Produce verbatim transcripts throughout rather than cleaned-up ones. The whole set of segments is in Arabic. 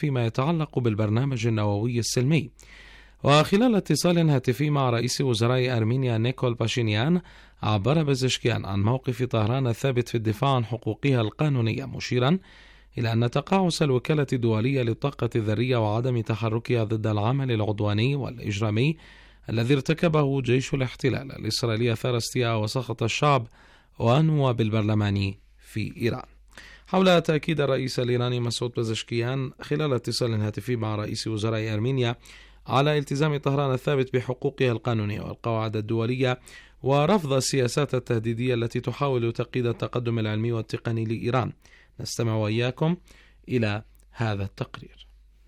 فيما يتعلق بالبرنامج النووي السلمي. وخلال اتصال هاتفي مع رئيس وزراء أرمينيا نيكول باشينيان، عبر بزشكيان عن موقف طهران الثابت في الدفاع عن حقوقها القانونية، مشيرا إلى أن تقاعس الوكالة الدولية للطاقة الذرية وعدم تحركها ضد العمل العدواني والإجرامي الذي ارتكبه جيش الاحتلال الإسرائيلي أثار استياء وسخط الشعب ونواب البرلمان في إيران. حول تأكيد الرئيس الإيراني مسعود بزشكيان خلال اتصال هاتفي مع رئيس وزراء أرمينيا على التزام طهران الثابت بحقوقها القانونية والقواعد الدولية ورفض السياسات التهديدية التي تحاول تقييد التقدم العلمي والتقني لإيران، نستمع وإياكم إلى هذا التقرير.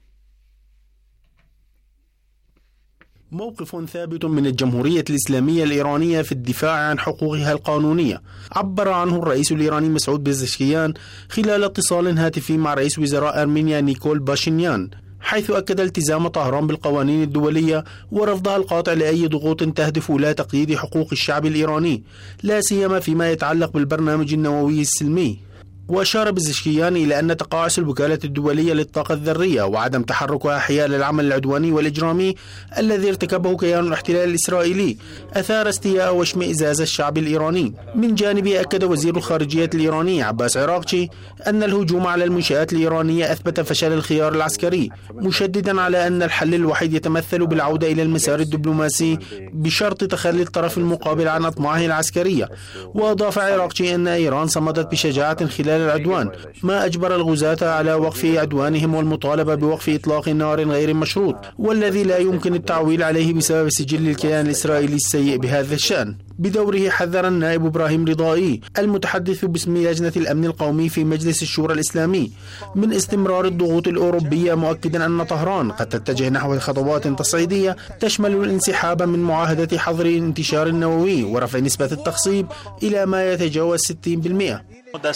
موقف ثابت من الجمهورية الإسلامية الإيرانية في الدفاع عن حقوقها القانونية عبر عنه الرئيس الإيراني مسعود بزشكيان خلال اتصال هاتفي مع رئيس وزراء أرمينيا نيكول باشينيان، حيث أكد التزام طهران بالقوانين الدولية ورفضها القاطع لأي ضغوط تهدف إلى تقييد حقوق الشعب الإيراني، لا سيما فيما يتعلق بالبرنامج النووي السلمي. وأشار بزشكيان إلى أن تقاعس الوكالة الدولية للطاقة الذرية وعدم تحركها حيال العمل العدواني والإجرامي الذي ارتكبه كيان الاحتلال الإسرائيلي أثار استياء واشمئزاز الشعب الإيراني. من جانبه، أكد وزير الخارجية الإيراني عباس عراقچي أن الهجوم على المنشآت الإيرانية أثبت فشل الخيار العسكري، مشددا على أن الحل الوحيد يتمثل بالعودة إلى المسار الدبلوماسي بشرط تخلي الطرف المقابل عن أطماعه العسكرية. وأضاف عراقچي أن إيران صمدت بشجاعة خلال العدوان، ما أجبر الغزاة على وقف عدوانهم والمطالبة بوقف إطلاق نار غير مشروط، والذي لا يمكن التعويل عليه بسبب سجل الكيان الإسرائيلي السيء بهذا الشأن. بدوره حذر النائب إبراهيم رضائي المتحدث باسم لجنة الأمن القومي في مجلس الشورى الإسلامي من استمرار الضغوط الأوروبية، مؤكدا أن طهران قد تتجه نحو خطوات تصعيدية تشمل الانسحاب من معاهدة حظر الانتشار النووي ورفع نسبة التخصيب إلى ما يتجاوز ستين بالمئة.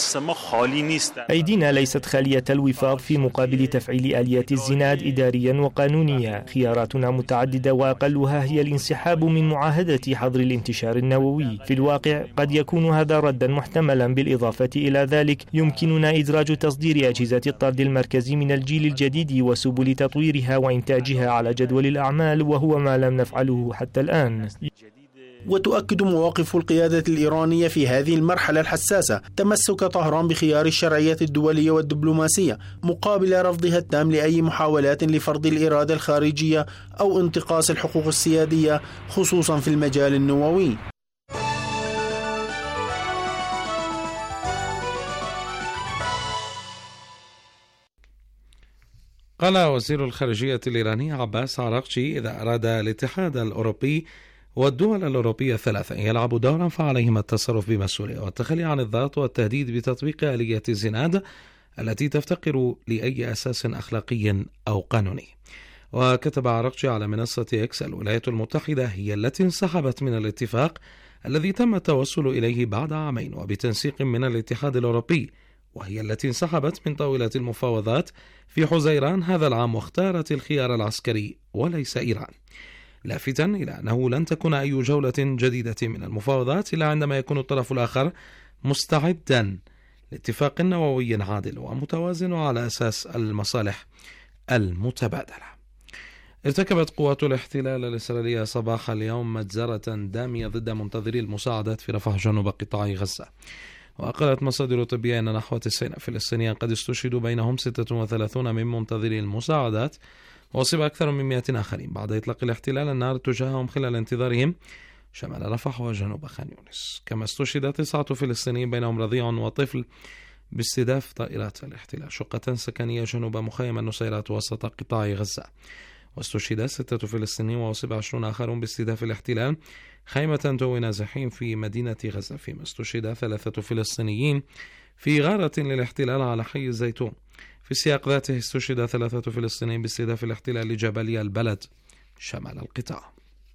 أيدينا ليست خالية الوفاق في مقابل تفعيل آليات الزناد إداريا وقانونيا. خياراتنا متعددة وأقلها هي الانسحاب من معاهدة حظر الانتشار النووي. في الواقع قد يكون هذا ردا محتملا. بالإضافة إلى ذلك يمكننا إدراج تصدير أجهزة الطرد المركزي من الجيل الجديد وسبل تطويرها وإنتاجها على جدول الأعمال، وهو ما لم نفعله حتى الآن. وتؤكد مواقف القيادة الإيرانية في هذه المرحلة الحساسة تمسك طهران بخيار الشرعية الدولية والدبلوماسية مقابل رفضها التام لأي محاولات لفرض الإرادة الخارجية أو انتقاص الحقوق السيادية، خصوصا في المجال النووي. قال وزير الخارجية الإيراني عباس عراقچي: إذا أراد الاتحاد الأوروبي والدول الأوروبية الثلاثة أن يلعبوا دورا فعليهما التصرف بمسؤولية والتخلي عن الضغط والتهديد بتطبيق آلية الزناد التي تفتقر لأي أساس أخلاقي أو قانوني. وكتب عراقچي على منصة إكس: الولايات المتحدة هي التي انسحبت من الاتفاق الذي تم التوصل إليه بعد عامين وبتنسيق من الاتحاد الأوروبي، وهي التي انسحبت من طاولة المفاوضات في حزيران هذا العام واختارت الخيار العسكري وليس إيران، لافتا إلى أنه لن تكون أي جولة جديدة من المفاوضات إلا عندما يكون الطرف الآخر مستعدا لاتفاق نووي عادل ومتوازن على أساس المصالح المتبادلة. ارتكبت قوات الاحتلال الإسرائيلية صباح اليوم مجزرة دامية ضد منتظري المساعدات في رفح جنوب قطاع غزة، وقالت مصادر طبية أن نحو تسعين فلسطينيا قد استشهدوا، بينهم ستة وثلاثين من منتظري المساعدات، وأصيب أكثر من مئة آخرين بعد إطلاق الاحتلال النار تجاههم خلال انتظارهم شمال رفح وجنوب خان يونس. كما استشهد تسعة فلسطينيين بينهم رضيع وطفل باستهداف طائرات الاحتلال شقة سكنية جنوب مخيم النصيرات وسط قطاع غزة، واستشهد ستة فلسطينيين وأصيب عشرون آخرون باستهداف الاحتلال خيمة تو نازحين في مدينة غزة، فيما استشهد ثلاثة فلسطينيين في غارة للاحتلال على حي الزيتون. في السياق ذاته استشهد ثلاثة فلسطينيين باستهداف الاحتلال لجبلية البلد شمال القطاع.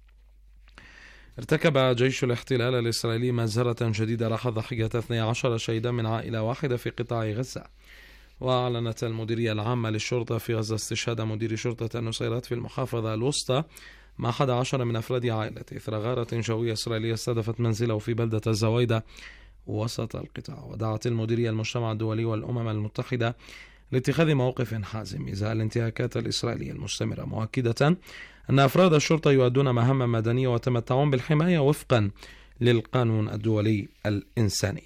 ارتكب جيش الاحتلال الإسرائيلي مجزرة جديدة راح ضحية اثني عشر شهيدا من عائلة واحدة في قطاع غزة. وأعلنت المديرية العامة للشرطة في غزة استشهاد مدير شرطة النصيرات في المحافظة الوسطى مع أحد عشر من أفراد عائلته إثر غارة جوية إسرائيلية استهدفت منزله في بلدة الزويدة وسط القطاع. ودعت المديرية المجتمع الدولي والأمم المتحدة لاتخاذ موقف حازم إزاء الانتهاكات الإسرائيلية المستمرة، مؤكدة أن أفراد الشرطة يؤدون مهام مدنية ويتمتعون بالحماية وفقا للقانون الدولي الإنساني.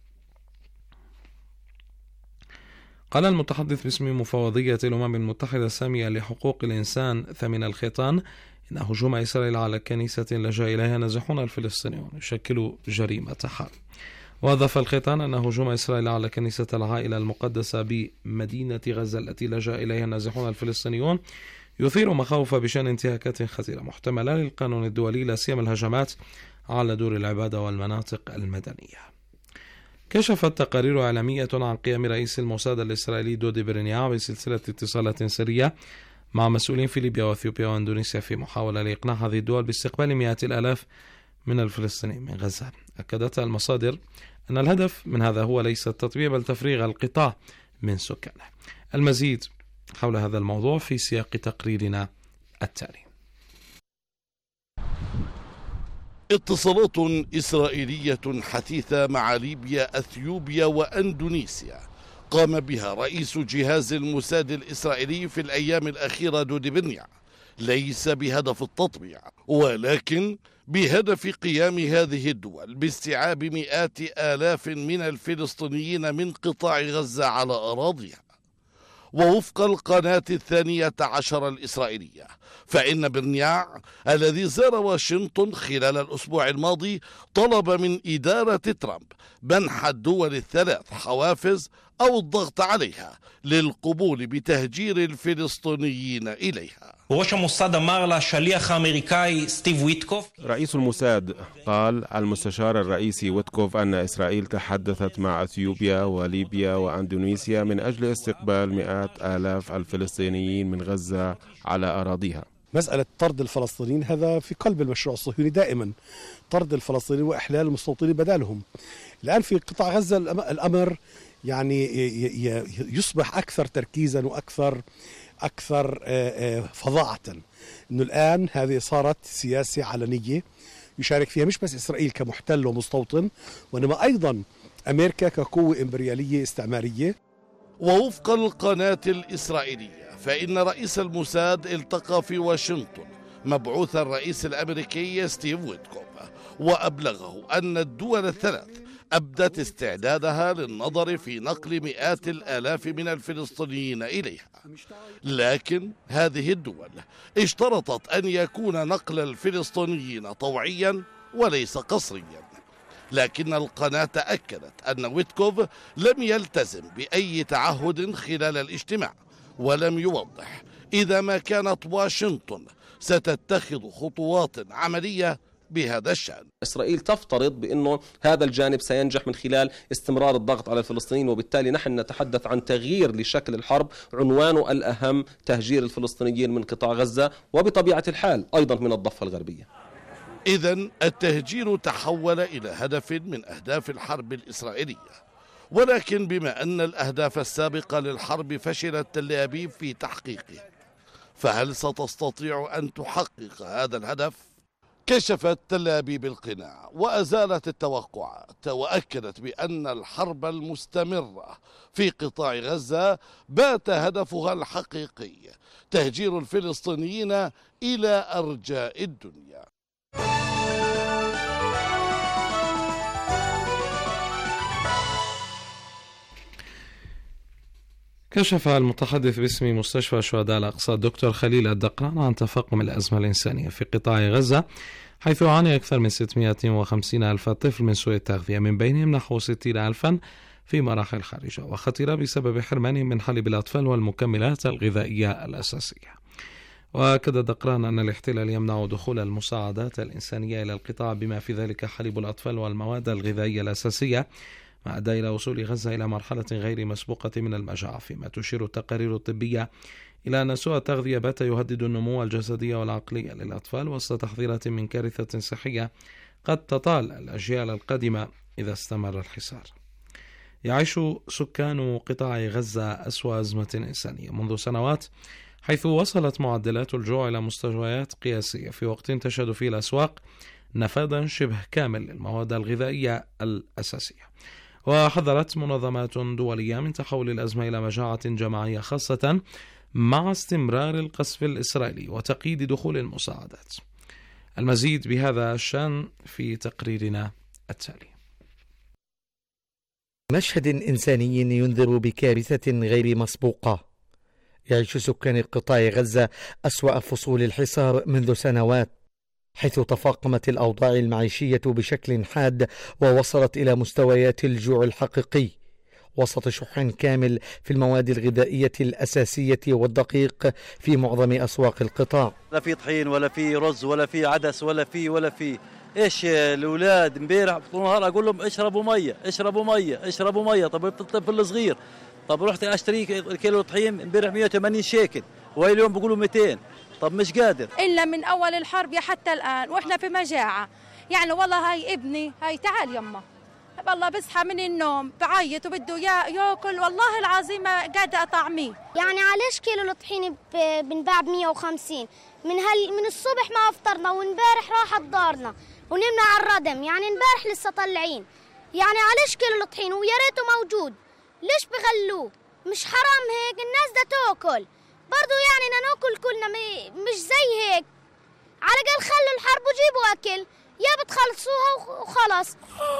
قال المتحدث باسم مفوضية الأمم المتحدة السامية لحقوق الإنسان ثمين الخيطان إن هجوم إسرائيل على كنيسة لجأ إليها نازحون الفلسطينيون يشكل جريمة حرب. وأضاف الخيطان أن هجوم إسرائيل على كنيسة العائلة المقدسة بمدينة غزة التي لجأ إليها النازحون الفلسطينيون يثير مخاوف بشأن انتهاكات خطيرة محتملة للقانون الدولي، لا سيما الهجمات على دور العبادة والمناطق المدنية. كشفت تقارير إعلامية عن قيام رئيس الموساد الإسرائيلي دودي برينياع بسلسلة اتصالات سرية مع مسؤولين في ليبيا وأثيوبيا وإندونيسيا في محاولة لإقناع هذه الدول باستقبال مئات الآلاف من الفلسطينيين من غزة. أكدت المصادر أن الهدف من هذا هو ليس التطبيع بل تفريغ القطاع من سكانه. المزيد حول هذا الموضوع في سياق تقريرنا التالي. اتصالات إسرائيلية حثيثة مع ليبيا، أثيوبيا وأندونيسيا قام بها رئيس جهاز الموساد الإسرائيلي في الأيام الأخيرة دودي برينياع ليس بهدف التطبيع، ولكن بهدف قيام هذه الدول باستيعاب مئات آلاف من الفلسطينيين من قطاع غزة على أراضيها. ووفق القناة الثانية عشر الإسرائيلية فإن برينياع الذي زار واشنطن خلال الأسبوع الماضي طلب من إدارة ترامب منح الدول الثلاث حوافز أو الضغط عليها للقبول بتهجير الفلسطينيين إليها. ראש המוסד אמר לשליח האמריקאי סטיב ויטקוף. رئيس الموساد قال المستشار الرئيسي ويتكوف أن إسرائيل تحدثت مع أثيوبيا وليبيا وأندونيسيا من أجل استقبال مئات آلاف الفلسطينيين من غزة على أراضيها. مسألة طرد الفلسطينيين هذا في قلب المشروع الصهيوني دائما، طرد الفلسطينيين وإحلال المستوطنين بدالهم. الآن في قطاع غزة الأمر يعني يصبح أكثر تركيزا وأكثر أكثر فظاعة، إنه الآن هذه صارت سياسة علنية يشارك فيها مش بس إسرائيل كمحتل ومستوطن، وإنما أيضا أمريكا كقوة إمبريالية استعمارية. ووفق القناة الإسرائيلية فإن رئيس الموساد التقى في واشنطن مبعوث الرئيس الأمريكي ستيف ويتكوف وأبلغه أن الدول الثلاث أبدت استعدادها للنظر في نقل مئات الآلاف من الفلسطينيين إليها، لكن هذه الدول اشترطت أن يكون نقل الفلسطينيين طوعيا وليس قسريا. لكن القناة أكدت أن ويتكوف لم يلتزم بأي تعهد خلال الاجتماع، ولم يوضح إذا ما كانت واشنطن ستتخذ خطوات عملية بهذا الشأن. إسرائيل تفترض بأنه هذا الجانب سينجح من خلال استمرار الضغط على الفلسطينيين، وبالتالي نحن نتحدث عن تغيير لشكل الحرب عنوانه الأهم تهجير الفلسطينيين من قطاع غزة وبطبيعة الحال أيضا من الضفة الغربية. إذن التهجير تحول إلى هدف من أهداف الحرب الإسرائيلية، ولكن بما أن الأهداف السابقة للحرب فشلت تل أبيب في تحقيقه، فهل ستستطيع أن تحقق هذا الهدف؟ كشفت تل أبيب القناع وأزالت التوقعات، وأكدت بأن الحرب المستمرة في قطاع غزة بات هدفها الحقيقي تهجير الفلسطينيين إلى أرجاء الدنيا. كشف المتحدث باسم مستشفى شهداء الأقصى الدكتور خليل الدقران عن تفاقم الأزمة الإنسانية في قطاع غزة، حيث يعاني أكثر من ستمائة وخمسين ألف طفل من سوء التغذية، من بينهم نحو ستين ألفا في مراحل خارجة وخطيرة بسبب حرمانهم من حليب الأطفال والمكملات الغذائية الأساسية. وأكد الدقران أن الاحتلال يمنع دخول المساعدات الإنسانية إلى القطاع بما في ذلك حليب الأطفال والمواد الغذائية الأساسية، ما أدى إلى وصول غزة إلى مرحلة غير مسبوقة من المجاعة، فيما تشير التقارير الطبية إلى أن سوء التغذية بات يهدد النمو الجسدي والعقلي للأطفال، وسط تحذيرات من كارثة صحية قد تطال الأجيال القادمة إذا استمر الحصار. يعيش سكان قطاع غزة أسوأ أزمة إنسانية منذ سنوات، حيث وصلت معدلات الجوع إلى مستويات قياسية في وقت تشهد فيه الأسواق نفاذا شبه كامل للمواد الغذائية الأساسية. وحذرت منظمات دولية من تحول الأزمة إلى مجاعة جماعية، خاصة مع استمرار القصف الإسرائيلي وتقييد دخول المساعدات. المزيد بهذا الشأن في تقريرنا التالي. مشهد إنساني ينذر بكارثة غير مسبوقة. يعيش سكان قطاع غزة أسوأ فصول الحصار منذ سنوات، حيث تفاقمت الأوضاع المعيشية بشكل حاد ووصلت إلى مستويات الجوع الحقيقي، وسط شح كامل في المواد الغذائية الأساسية والدقيق في معظم أسواق القطاع. لا في طحين ولا في رز ولا في عدس ولا في ولا في ايش. الاولاد امبارح طول النهار اقول لهم اشربوا ميه اشربوا ميه اشربوا ميه. طب الطفل الصغير، طب رحت اشتري كيلو طحين امبارح مئة وثمانين شيكل واليوم بيقولوا مئتين. طب مش قادر الا من اول الحرب حتى الان واحنا في مجاعه. يعني والله هاي ابني، هاي تعال يما، والله بصحى من النوم بعيط وبده ياكل، والله العظيم قاعده اطعميه. يعني علاش كيلو الطحين بنباع ب مئة وخمسين؟ من هل من الصبح ما افطرنا، وامبارح راحت دارنا ونمنا على الردم. يعني امبارح لسه طلعين. يعني علاش كيلو الطحين ويا ريته موجود؟ ليش بغلوه؟ مش حرام هيك؟ الناس ده تاكل برضو، يعني ناكل كلنا مش زي هيك. على الاقل خلوا الحرب وجيبوا اكل، يا بتخلصوها وخلاص.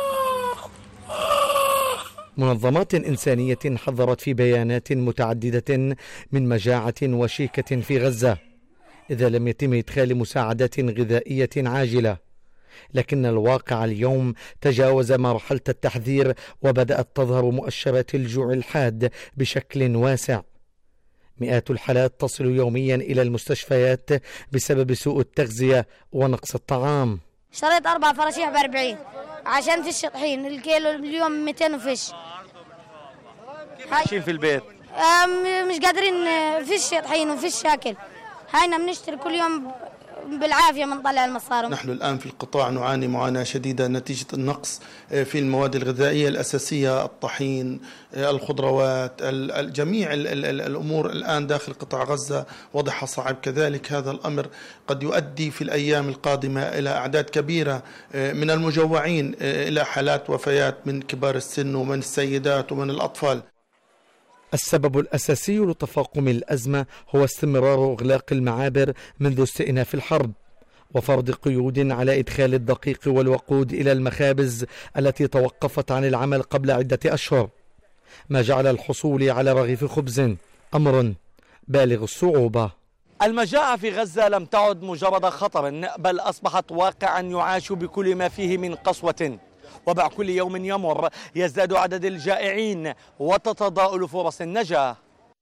منظمات إنسانية حذرت في بيانات متعددة من مجاعة وشيكة في غزة إذا لم يتم إدخال مساعدات غذائية عاجلة، لكن الواقع اليوم تجاوز مرحلة التحذير وبدأت تظهر مؤشرات الجوع الحاد بشكل واسع. مئات الحالات تصل يوميا إلى المستشفيات بسبب سوء التغذية ونقص الطعام. اشتريت أربع فراشيح بأربعين عشان فيش طحين، الكيلو اليوم مئتين وفيش. عايشين في البيت مش قادرين، فيش طحين وفيش أكل. هاينا بنشتري كل يوم بالعافية من طلع المصاري. نحن الآن في القطاع نعاني معاناة شديدة نتيجة النقص في المواد الغذائية الأساسية، الطحين، الخضروات، جميع الأمور الآن داخل قطاع غزة وضعها صعب. كذلك هذا الأمر قد يؤدي في الأيام القادمة إلى أعداد كبيرة من المجوعين، إلى حالات وفيات من كبار السن ومن السيدات ومن الأطفال. السبب الأساسي لتفاقم الأزمة هو استمرار إغلاق المعابر منذ استئناف الحرب، وفرض قيود على إدخال الدقيق والوقود إلى المخابز التي توقفت عن العمل قبل عدة أشهر، ما جعل الحصول على رغيف خبز أمر بالغ الصعوبة. المجاعة في غزة لم تعد مجرد خطر، بل أصبحت واقعا يعاش بكل ما فيه من قسوة، ومع كل يوم يمر يزداد عدد الجائعين وتتضاءل فرص النجاة.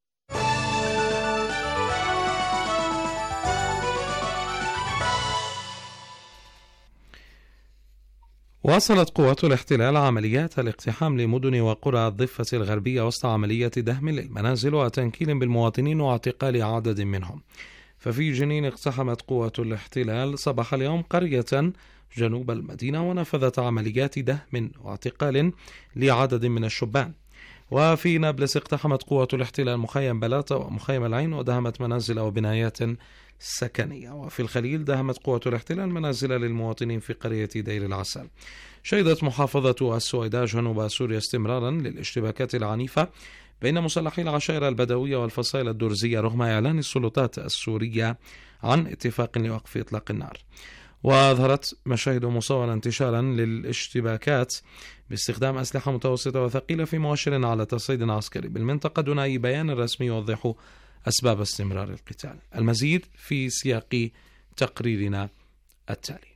واصلت قوات الاحتلال عمليات الاقتحام لمدن وقرى الضفة الغربية وسط عملية دهم للمنازل وتنكيل بالمواطنين واعتقال عدد منهم. ففي جنين اقتحمت قوات الاحتلال صباح اليوم قرية جنوب المدينة ونفذت عمليات دهم واعتقال لعدد من الشبان. وفي نابلس اقتحمت قوات الاحتلال مخيم بلاطة ومخيم العين ودهمت منازل وبنايات سكنية. وفي الخليل دهمت قوة الاحتلال منازل للمواطنين في قرية دير العسل. شهدت محافظة السويداء جنوب سوريا استمرارا للاشتباكات العنيفة بين مسلحي العشائر البدوية والفصائل الدرزية رغم إعلان السلطات السورية عن اتفاق لوقف إطلاق النار. وأظهرت مشاهد مصورة انتشارا للاشتباكات باستخدام أسلحة متوسطة وثقيلة في مؤشر على تصعيد عسكري بالمنطقة دون أي بيان رسمي يوضح أسباب استمرار القتال. المزيد في سياق تقريرنا التالي.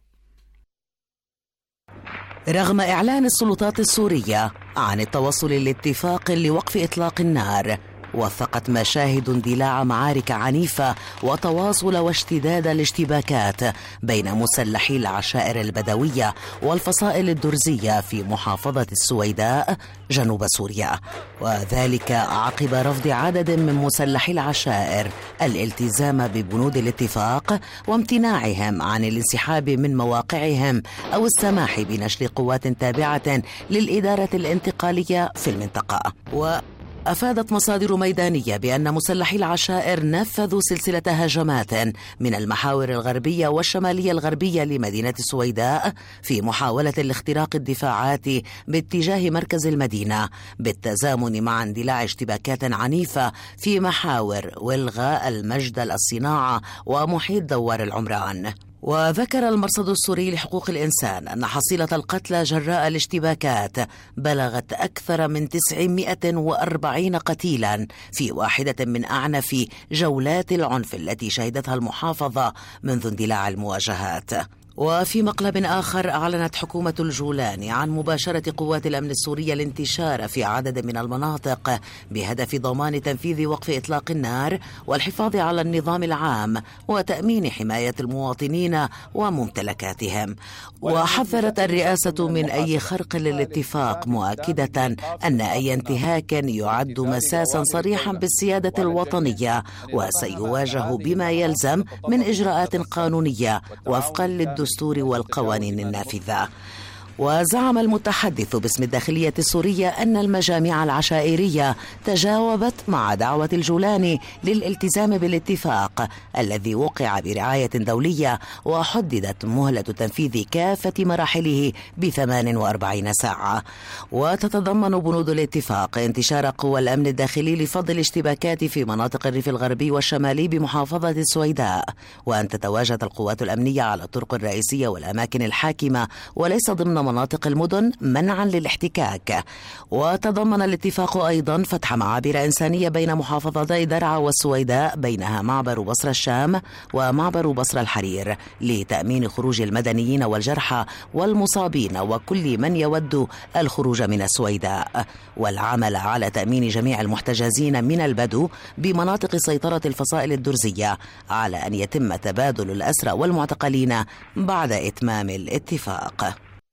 رغم إعلان السلطات السورية عن التوصل لاتفاق لوقف إطلاق النار، وثقت مشاهد اندلاع معارك عنيفة وتواصل واشتداد الاشتباكات بين مسلحي العشائر البدوية والفصائل الدرزية في محافظة السويداء جنوب سوريا، وذلك عقب رفض عدد من مسلحي العشائر الالتزام ببنود الاتفاق وامتناعهم عن الانسحاب من مواقعهم أو السماح بنشر قوات تابعة للإدارة الانتقالية في المنطقة. و أفادت مصادر ميدانية بأن مسلحي العشائر نفذوا سلسلة هجمات من المحاور الغربية والشمالية الغربية لمدينة السويداء في محاولة لاختراق الدفاعات باتجاه مركز المدينة، بالتزامن مع اندلاع اشتباكات عنيفة في محاور والغاء المجد الصناعة ومحيط دوار العمران. وذكر المرصد السوري لحقوق الإنسان أن حصيلة القتلى جراء الاشتباكات بلغت أكثر من تسعمائة وأربعين قتيلا في واحدة من أعنف جولات العنف التي شهدتها المحافظة منذ اندلاع المواجهات. وفي مقلب آخر أعلنت حكومة الجولان عن مباشرة قوات الأمن السورية الانتشار في عدد من المناطق بهدف ضمان تنفيذ وقف إطلاق النار والحفاظ على النظام العام وتأمين حماية المواطنين وممتلكاتهم. وحذرت الرئاسة من أي خرق للاتفاق، مؤكدة أن أي انتهاك يعد مساسا صريحا بالسيادة الوطنية وسيواجه بما يلزم من إجراءات قانونية وفقا للدستور الدستور والقوانين النافذة. وزعم المتحدث باسم الداخلية السورية أن المجامع العشائرية تجاوبت مع دعوة الجولاني للالتزام بالاتفاق الذي وقع برعاية دولية، وحددت مهلة تنفيذ كافة مراحله بثمان وأربعين ساعة. وتتضمن بنود الاتفاق انتشار قوى الأمن الداخلي لفض الاشتباكات في مناطق الريف الغربي والشمالي بمحافظة السويداء، وأن تتواجد القوات الأمنية على الطرق الرئيسية والأماكن الحاكمة وليس ضمن مناطق المدن منعا للاحتكاك. وتضمن الاتفاق أيضا فتح معابر إنسانية بين محافظتي درعا والسويداء، بينها معبر بصرة الشام ومعبر بصرة الحرير، لتأمين خروج المدنيين والجرحى والمصابين وكل من يود الخروج من السويداء، والعمل على تأمين جميع المحتجزين من البدو بمناطق سيطرة الفصائل الدرزية، على أن يتم تبادل الأسرى والمعتقلين بعد إتمام الاتفاق.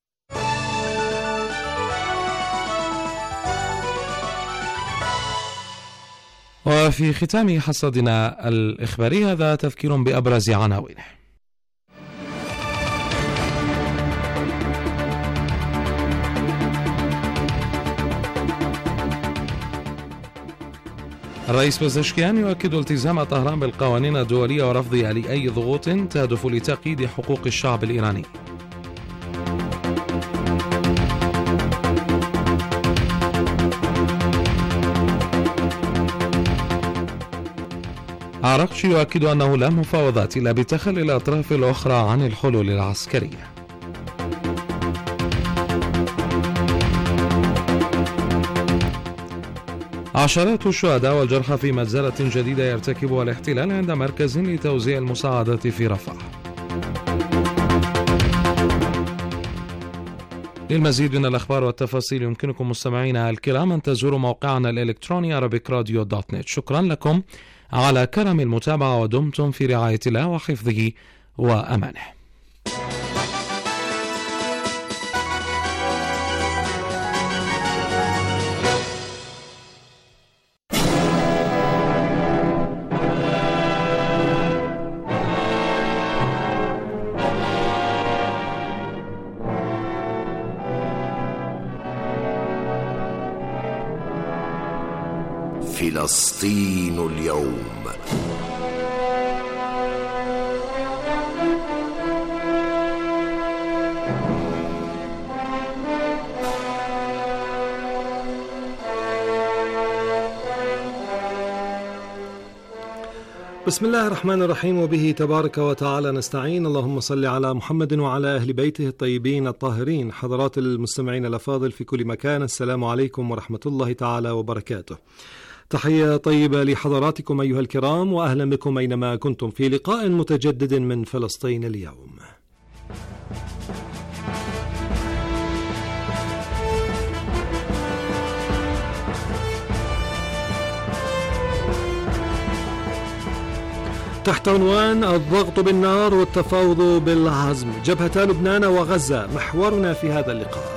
وفي ختام حصادنا الإخباري هذا تذكير بأبرز عناوينه. الرئيس بزشكيان يؤكد التزام طهران بالقوانين الدولية ورفضها لأي ضغوط تهدف لتقييد حقوق الشعب الإيراني. عراقشي يؤكد أنه لا مفاوضات إلا بتخلي الأطراف الأخرى عن الحلول العسكرية. عشرات الشهداء والجرحى في مجزرة جديدة يرتكبها الاحتلال عند مركز لتوزيع المساعدات في رفح. للمزيد من الأخبار والتفاصيل يمكنكم مستمعينا الكرام أن تزوروا موقعنا الإلكتروني أرابيك راديو دوت نت. شكرا لكم على كرم المتابعة، ودمتم في رعاية الله وحفظه وأمانه. فلسطين اليوم. بسم الله الرحمن الرحيم، وبه تبارك وتعالى نستعين. اللهم صل على محمد وعلى أهل بيته الطيبين الطاهرين. حضرات المستمعين الأفاضل في كل مكان، السلام عليكم ورحمة الله تعالى وبركاته. تحية طيبة لحضراتكم أيها الكرام، وأهلا بكم أينما كنتم في لقاء متجدد من فلسطين اليوم. تحت عنوان الضغط بالنار والتفاوض بالعزم، جبهتا لبنان وغزة محورنا في هذا اللقاء.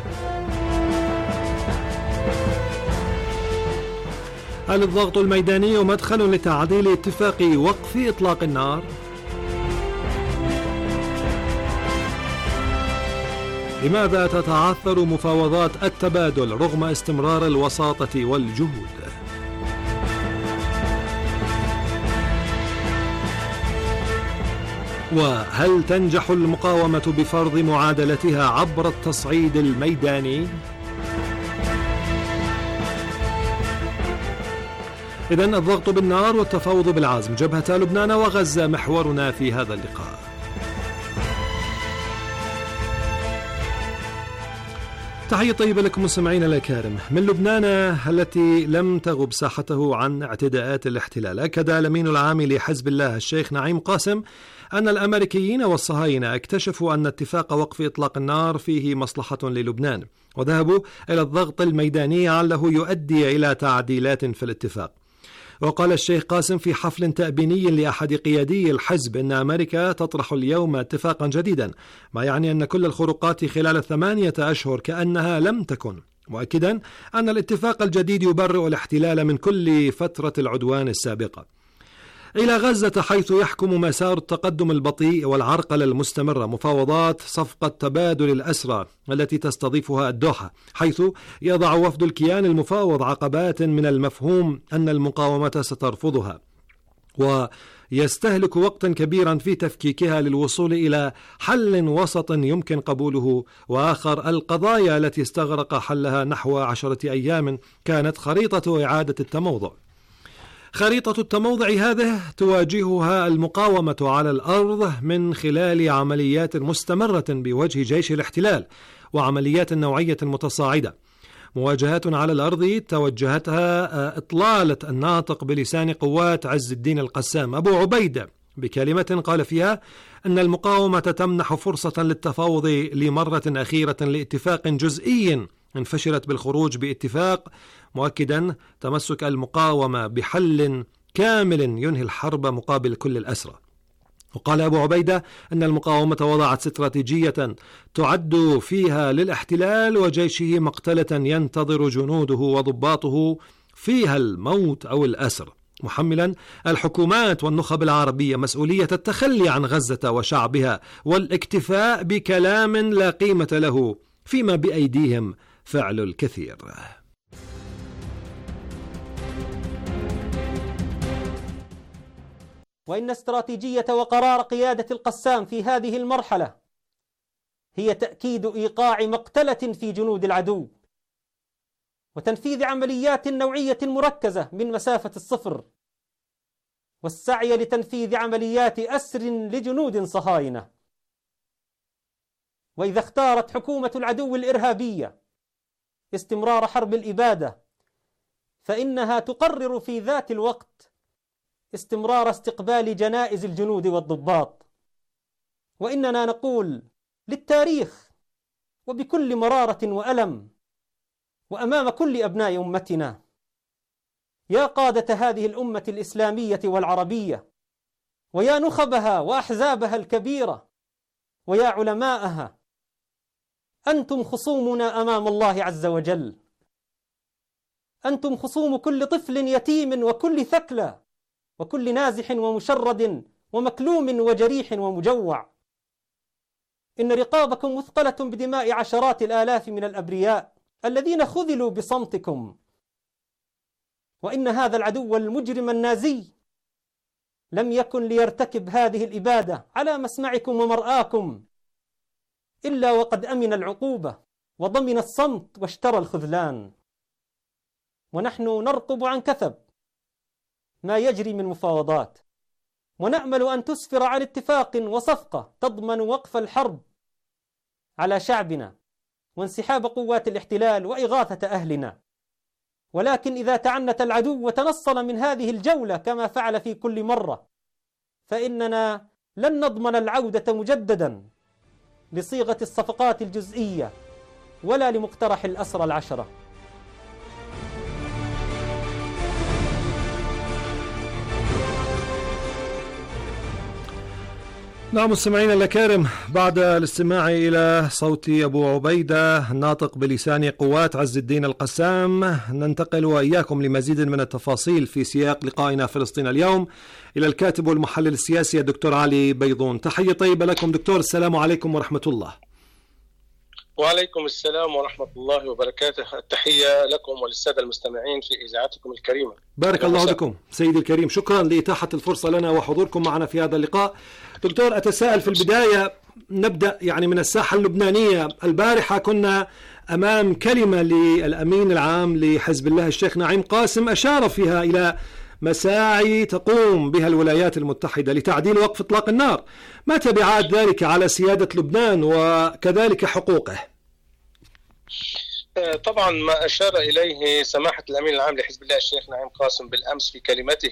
هل الضغط الميداني مدخل لتعديل اتفاق وقف إطلاق النار؟ لماذا تتعثر مفاوضات التبادل رغم استمرار الوساطة والجهود؟ وهل تنجح المقاومة بفرض معادلتها عبر التصعيد الميداني؟ إذن الضغط بالنار والتفاوض بالعزم، جبهة لبنان وغزة محورنا في هذا اللقاء. تحية طيبة لكم مستمعينا الأكارم. من لبنان التي لم تغب ساحته عن اعتداءات الاحتلال، أكد الأمين العام لحزب الله الشيخ نعيم قاسم أن الأمريكيين والصهاينة اكتشفوا أن اتفاق وقف إطلاق النار فيه مصلحة للبنان، وذهبوا إلى الضغط الميداني لعله يؤدي إلى تعديلات في الاتفاق. وقال الشيخ قاسم في حفل تأبيني لأحد قيادي الحزب إن أمريكا تطرح اليوم اتفاقا جديدا، ما يعني أن كل الخروقات خلال الثمانية أشهر كأنها لم تكن، مؤكدا أن الاتفاق الجديد يبرئ الاحتلال من كل فترة العدوان السابقة. إلى غزة حيث يحكم مسار التقدم البطيء والعرقلة المستمرة مفاوضات صفقة تبادل الأسرى التي تستضيفها الدوحة، حيث يضع وفد الكيان المفاوض عقبات من المفهوم أن المقاومة سترفضها، ويستهلك وقتا كبيرا في تفكيكها للوصول إلى حل وسط يمكن قبوله. وآخر القضايا التي استغرق حلها نحو عشرة أيام كانت خريطة إعادة التموضع. خريطة التموضع هذه تواجهها المقاومة على الأرض من خلال عمليات مستمرة بوجه جيش الاحتلال وعمليات نوعية متصاعدة. مواجهات على الأرض توجهتها إطلالة الناطق بلسان قوات عز الدين القسام أبو عبيدة بكلمة قال فيها أن المقاومة تمنح فرصة للتفاوض لمرة أخيرة لاتفاق جزئي انفشلت بالخروج باتفاق، مؤكدا تمسك المقاومة بحل كامل ينهي الحرب مقابل كل الأسرى. وقال أبو عبيدة أن المقاومة وضعت استراتيجية تعد فيها للاحتلال وجيشه مقتلة ينتظر جنوده وضباطه فيها الموت أو الأسر، محملا الحكومات والنخب العربية مسؤولية التخلي عن غزة وشعبها والاكتفاء بكلام لا قيمة له فيما بأيديهم فعل الكثير. وإن استراتيجية وقرار قيادة القسام في هذه المرحلة هي تأكيد إيقاع مقتلة في جنود العدو وتنفيذ عمليات نوعية مركزة من مسافة الصفر، والسعي لتنفيذ عمليات أسر لجنود صهاينة. وإذا اختارت حكومة العدو الإرهابية استمرار حرب الإبادة فإنها تقرر في ذات الوقت استمرار استقبال جنائز الجنود والضباط. وإننا نقول للتاريخ وبكل مرارة وألم وأمام كل أبناء أمتنا: يا قادة هذه الأمة الإسلامية والعربية، ويا نخبها وأحزابها الكبيرة، ويا علماءها، أنتم خصومنا أمام الله عز وجل. أنتم خصوم كل طفل يتيم وكل ثكلى وكل نازح ومشرد ومكلوم وجريح ومجوع. إن رقابكم مثقلة بدماء عشرات الآلاف من الأبرياء الذين خذلوا بصمتكم. وإن هذا العدو المجرم النازي لم يكن ليرتكب هذه الإبادة على مسمعكم ومرآكم إلا وقد أمن العقوبة وضمن الصمت واشترى الخذلان. ونحن نرقب عن كثب ما يجري من مفاوضات، ونأمل أن تسفر عن اتفاق وصفقة تضمن وقف الحرب على شعبنا وانسحاب قوات الاحتلال وإغاثة أهلنا. ولكن إذا تعنت العدو وتنصل من هذه الجولة كما فعل في كل مرة فإننا لن نضمن العودة مجددا لصيغة الصفقات الجزئية ولا لمقترح الأسرى العشرة. نعم مستمعينا الأكارم، بعد الاستماع إلى صوت أبو عبيدة الناطق بلسان قوات عز الدين القسام، ننتقل وإياكم لمزيد من التفاصيل في سياق لقائنا فلسطين اليوم إلى الكاتب والمحلل السياسي الدكتور علي بيضون. تحية طيبة لكم دكتور، السلام عليكم ورحمة الله. وعليكم السلام ورحمة الله وبركاته. التحية لكم وللسادة المستمعين في إذاعتكم الكريمة. بارك الله بكم سيدي الكريم، شكرا لإتاحة الفرصة لنا وحضوركم معنا في هذا اللقاء. دكتور، أتساءل في البداية، نبدأ يعني من الساحة اللبنانية. البارحة كنا أمام كلمة للأمين العام لحزب الله الشيخ نعيم قاسم أشار فيها إلى مساعي تقوم بها الولايات المتحدة لتعديل وقف إطلاق النار. ما تبعات ذلك على سيادة لبنان وكذلك حقوقه؟ طبعا ما أشار إليه سماحة الأمين العام لحزب الله الشيخ نعيم قاسم بالأمس في كلمته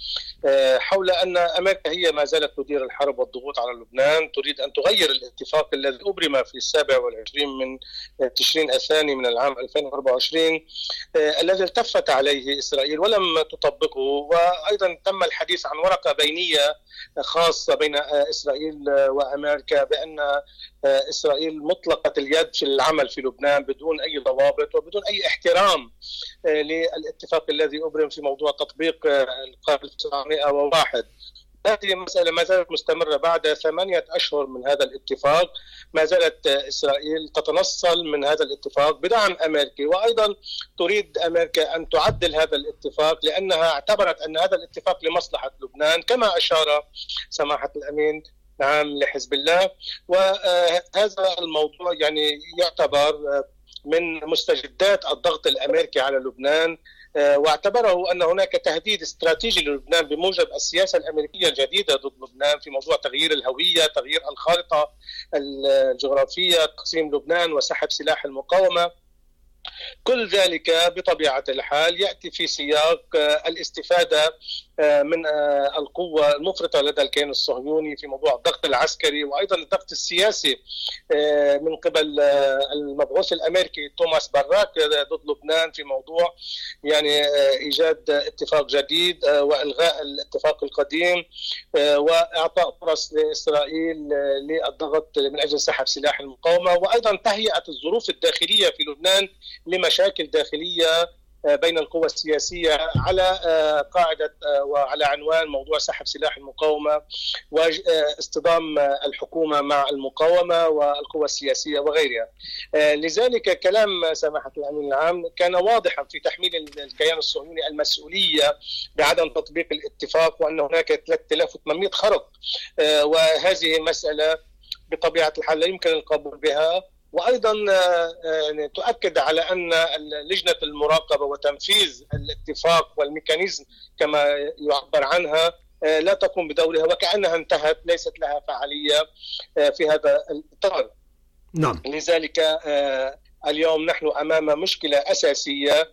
حول أن أمريكا هي ما زالت تدير الحرب والضغوط على لبنان، تريد أن تغير الاتفاق الذي أبرم في السابع والعشرين من تشرين الثاني من العام ألفين وأربعة وعشرين الذي التفت عليه إسرائيل ولم تطبقه. وأيضا تم الحديث عن ورقة بينية خاصة بين إسرائيل وأمريكا بأن إسرائيل مطلقة اليد في العمل في لبنان بدون أي ضوابط وبدون أي احترام للاتفاق الذي أبرم في موضوع تطبيق القانون تسعمائة وواحد. هذه المسألة ما زالت مستمرة بعد ثمانية أشهر من هذا الاتفاق. ما زالت إسرائيل تتنصل من هذا الاتفاق بدعم أمريكي، وأيضا تريد أمريكا أن تعدل هذا الاتفاق لأنها اعتبرت أن هذا الاتفاق لمصلحة لبنان كما أشار سماحة الأمين العام لحزب الله. وهذا الموضوع يعني يعتبر من مستجدات الضغط الأمريكي على لبنان، واعتبره أن هناك تهديد استراتيجي للبنان بموجب السياسة الأمريكية الجديدة ضد لبنان في موضوع تغيير الهوية، تغيير الخارطة الجغرافية، تقسيم لبنان وسحب سلاح المقاومة. كل ذلك بطبيعة الحال يأتي في سياق الاستفادة من القوة المفرطة لدى الكيان الصهيوني في موضوع الضغط العسكري وأيضا الضغط السياسي من قبل المبعوث الأمريكي توماس باراك ضد لبنان في موضوع يعني إيجاد اتفاق جديد وإلغاء الاتفاق القديم وإعطاء فرص لإسرائيل للضغط من أجل سحب سلاح المقاومة، وأيضا تهيئة الظروف الداخلية في لبنان لمشاكل داخلية بين القوى السياسية على قاعدة وعلى عنوان موضوع سحب سلاح المقاومة واصطدام الحكومة مع المقاومة والقوى السياسية وغيرها. لذلك كلام سماحة الأمين العام كان واضحا في تحميل الكيان الصهيوني المسؤولية بعدم تطبيق الاتفاق وأن هناك ثلاثة آلاف وثمانمائة خرق، وهذه مسألة بطبيعة الحال لا يمكن القبول بها. وأيضا تؤكد على أن لجنة المراقبة وتنفيذ الاتفاق والميكانيزم كما يعبر عنها لا تقوم بدورها وكأنها انتهت، ليست لها فعالية في هذا الإطار. نعم. لذلك اليوم نحن أمام مشكلة أساسية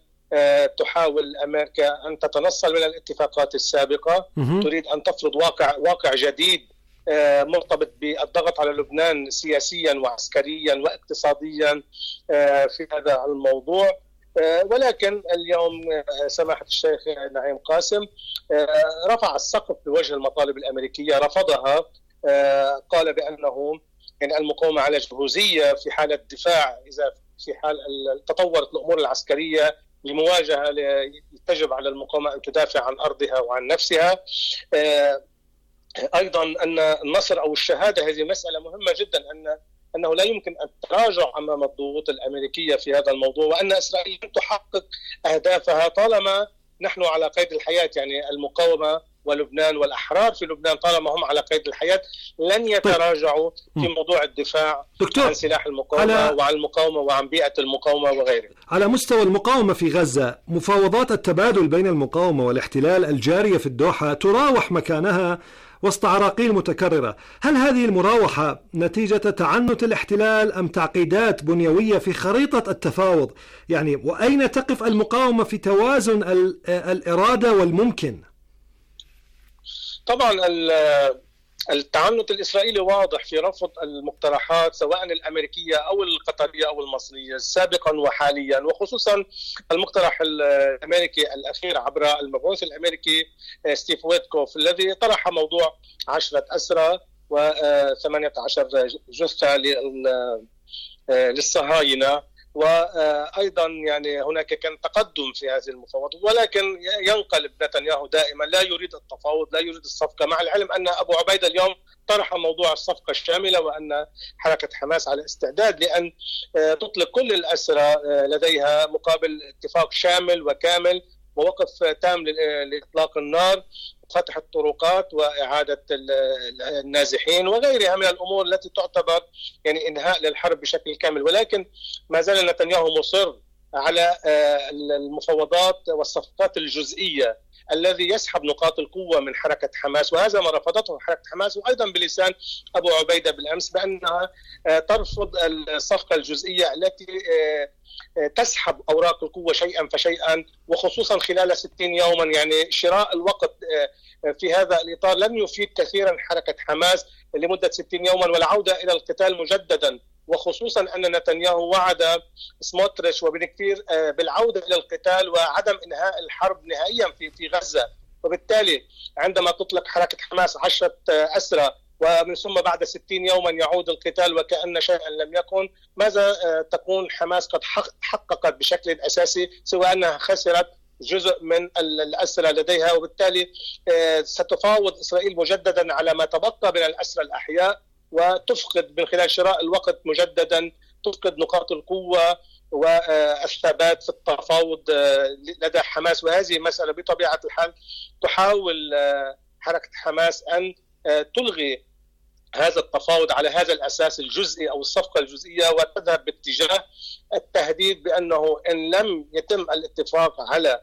تحاول أمريكا أن تتنصل من الاتفاقات السابقة، تريد أن تفرض واقع واقع جديد مرتبط بالضغط على لبنان سياسيا وعسكريا واقتصاديا في هذا الموضوع. ولكن اليوم سماحة الشيخ نعيم قاسم رفع السقف بوجه المطالب الأمريكية، رفضها، قال بأنه يعني المقاومة على جهوزية في حالة دفاع، إذا في حال تطورت الأمور العسكرية لمواجهة تجب على المقاومة أن تدافع عن أرضها وعن نفسها. أيضا أن النصر أو الشهادة هذه مسألة مهمة جدا، أن أنه لا يمكن التراجع أمام الضغوط الأمريكية في هذا الموضوع، وأن إسرائيل تحقق أهدافها طالما نحن على قيد الحياة. يعني المقاومة ولبنان والأحرار في لبنان طالما هم على قيد الحياة لن يتراجعوا في موضوع الدفاع عن سلاح المقاومة على... وعن المقاومة وعن بيئة المقاومة وغيره. على مستوى المقاومة في غزة، مفاوضات التبادل بين المقاومة والاحتلال الجارية في الدوحة تراوح مكانها وسط عراقيل متكررة. هل هذه المراوحة نتيجة تعنت الاحتلال أم تعقيدات بنيوية في خريطة التفاوض؟ يعني وأين تقف المقاومة في توازن الإرادة والممكن؟ طبعا التعنت الإسرائيلي واضح في رفض المقترحات سواء الأمريكية أو القطرية أو المصرية سابقا وحاليا، وخصوصا المقترح الأمريكي الأخير عبر المبعوث الأمريكي ستيف ويتكوف الذي طرح موضوع عشرة أسرى وثمانية عشر جثة للصهاينة، وأيضا يعني هناك كان تقدم في هذه المفاوضات، ولكن ينقلب نتنياهو دائما، لا يريد التفاوض، لا يريد الصفقة، مع العلم أن أبو عبيدة اليوم طرح موضوع الصفقة الشاملة، وأن حركة حماس على استعداد لأن تطلق كل الأسرى لديها مقابل اتفاق شامل وكامل ووقف تام لإطلاق النار، فتح الطرقات وإعادة النازحين وغيرها من الأمور التي تعتبر يعني إنهاء للحرب بشكل كامل. ولكن ما زال نتنياهو مصر على المفاوضات والصفقات الجزئية الذي يسحب نقاط القوة من حركة حماس، وهذا ما رفضته حركة حماس، وأيضا بلسان أبو عبيدة بالأمس بأنها ترفض الصفقة الجزئية التي تسحب أوراق القوة شيئا فشيئا، وخصوصا خلال ستين يوما. يعني شراء الوقت في هذا الإطار لن يفيد كثيرا حركة حماس لمدة ستين يوما والعودة إلى القتال مجددا، وخصوصا أن نتنياهو وعد سموتريتش وبن كفير بالعودة إلى القتال وعدم إنهاء الحرب نهائيا في في غزة. وبالتالي عندما تطلق حركة حماس عشرة أسرى ومن ثم بعد ستين يوما يعود القتال وكأن شيئا لم يكن، ماذا تكون حماس قد حققت بشكل أساسي سوى أنها خسرت جزء من الأسرى لديها، وبالتالي ستفاوض إسرائيل مجددا على ما تبقى من الأسرى الأحياء، وتفقد من خلال شراء الوقت مجددا تفقد نقاط القوة والثبات في التفاوض لدى حماس. وهذه مسألة بطبيعة الحال تحاول حركة حماس أن تلغي هذا التفاوض على هذا الأساس الجزئي أو الصفقة الجزئية، وتذهب باتجاه التهديد بأنه إن لم يتم الاتفاق على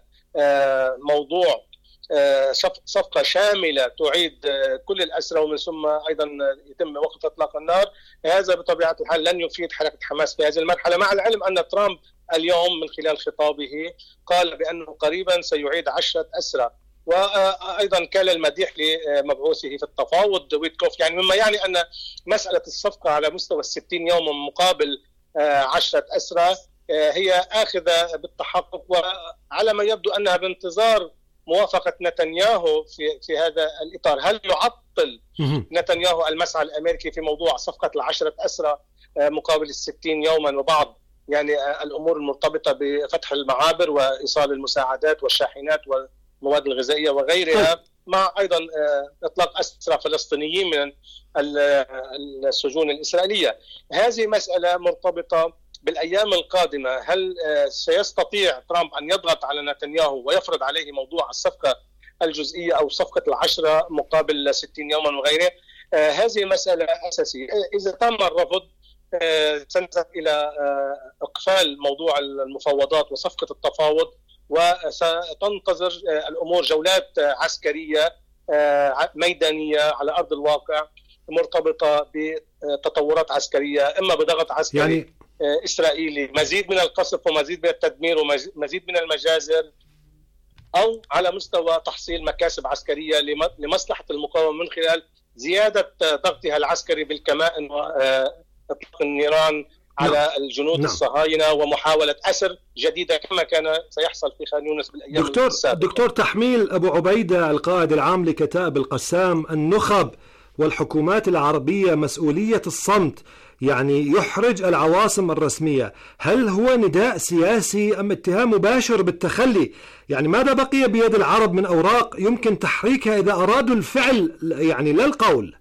موضوع صفقة شاملة تعيد كل الأسرى ومن ثم أيضا يتم وقف إطلاق النار، هذا بطبيعة الحال لن يفيد حركة حماس في هذه المرحلة، مع العلم أن ترامب اليوم من خلال خطابه قال بأنه قريبا سيعيد عشرة أسرى، وأيضا كان المديح لمبعوثه في التفاوض ويتكوف، يعني مما يعني أن مسألة الصفقة على مستوى الستين يوم مقابل عشرة أسرى هي آخذة بالتحقق، وعلى ما يبدو أنها بانتظار موافقة نتنياهو في في هذا الإطار. هل يعطل نتنياهو المسعى الأمريكي في موضوع صفقة العشرة أسرى مقابل الستين يوما وبعض يعني الأمور المرتبطة بفتح المعابر وإيصال المساعدات والشاحنات والمواد الغذائية وغيرها، مع أيضا إطلاق أسرى فلسطينيين من السجون الإسرائيلية؟ هذه مسألة مرتبطة بالأيام القادمة. هل سيستطيع ترامب أن يضغط على نتنياهو ويفرض عليه موضوع الصفقة الجزئية أو صفقة العشرة مقابل ستين يوما وغيره؟ هذه مسألة أساسية. إذا تم الرفض سنذهب إلى إقفال موضوع المفاوضات وصفقة التفاوض، وستنتظر الأمور جولات عسكرية ميدانية على أرض الواقع مرتبطة بتطورات عسكرية، إما بضغط عسكري يعني إسرائيلي، مزيد من القصف ومزيد من التدمير ومزيد من المجازر، أو على مستوى تحصيل مكاسب عسكرية لمصلحة المقاومة من خلال زيادة ضغطها العسكري بالكمائن وإطلاق النيران على الجنود نعم. الصهاينة ومحاولة أسر جديدة كما كان سيحصل في خان يونس بالأيام دكتور السابقة. دكتور تحميل أبو عبيدة القائد العام لكتائب القسام النخب والحكومات العربية مسؤولية الصمت يعني يحرج العواصم الرسمية، هل هو نداء سياسي أم اتهام مباشر بالتخلي؟ يعني ماذا بقي بيد العرب من أوراق يمكن تحريكها إذا أرادوا الفعل يعني لا القول؟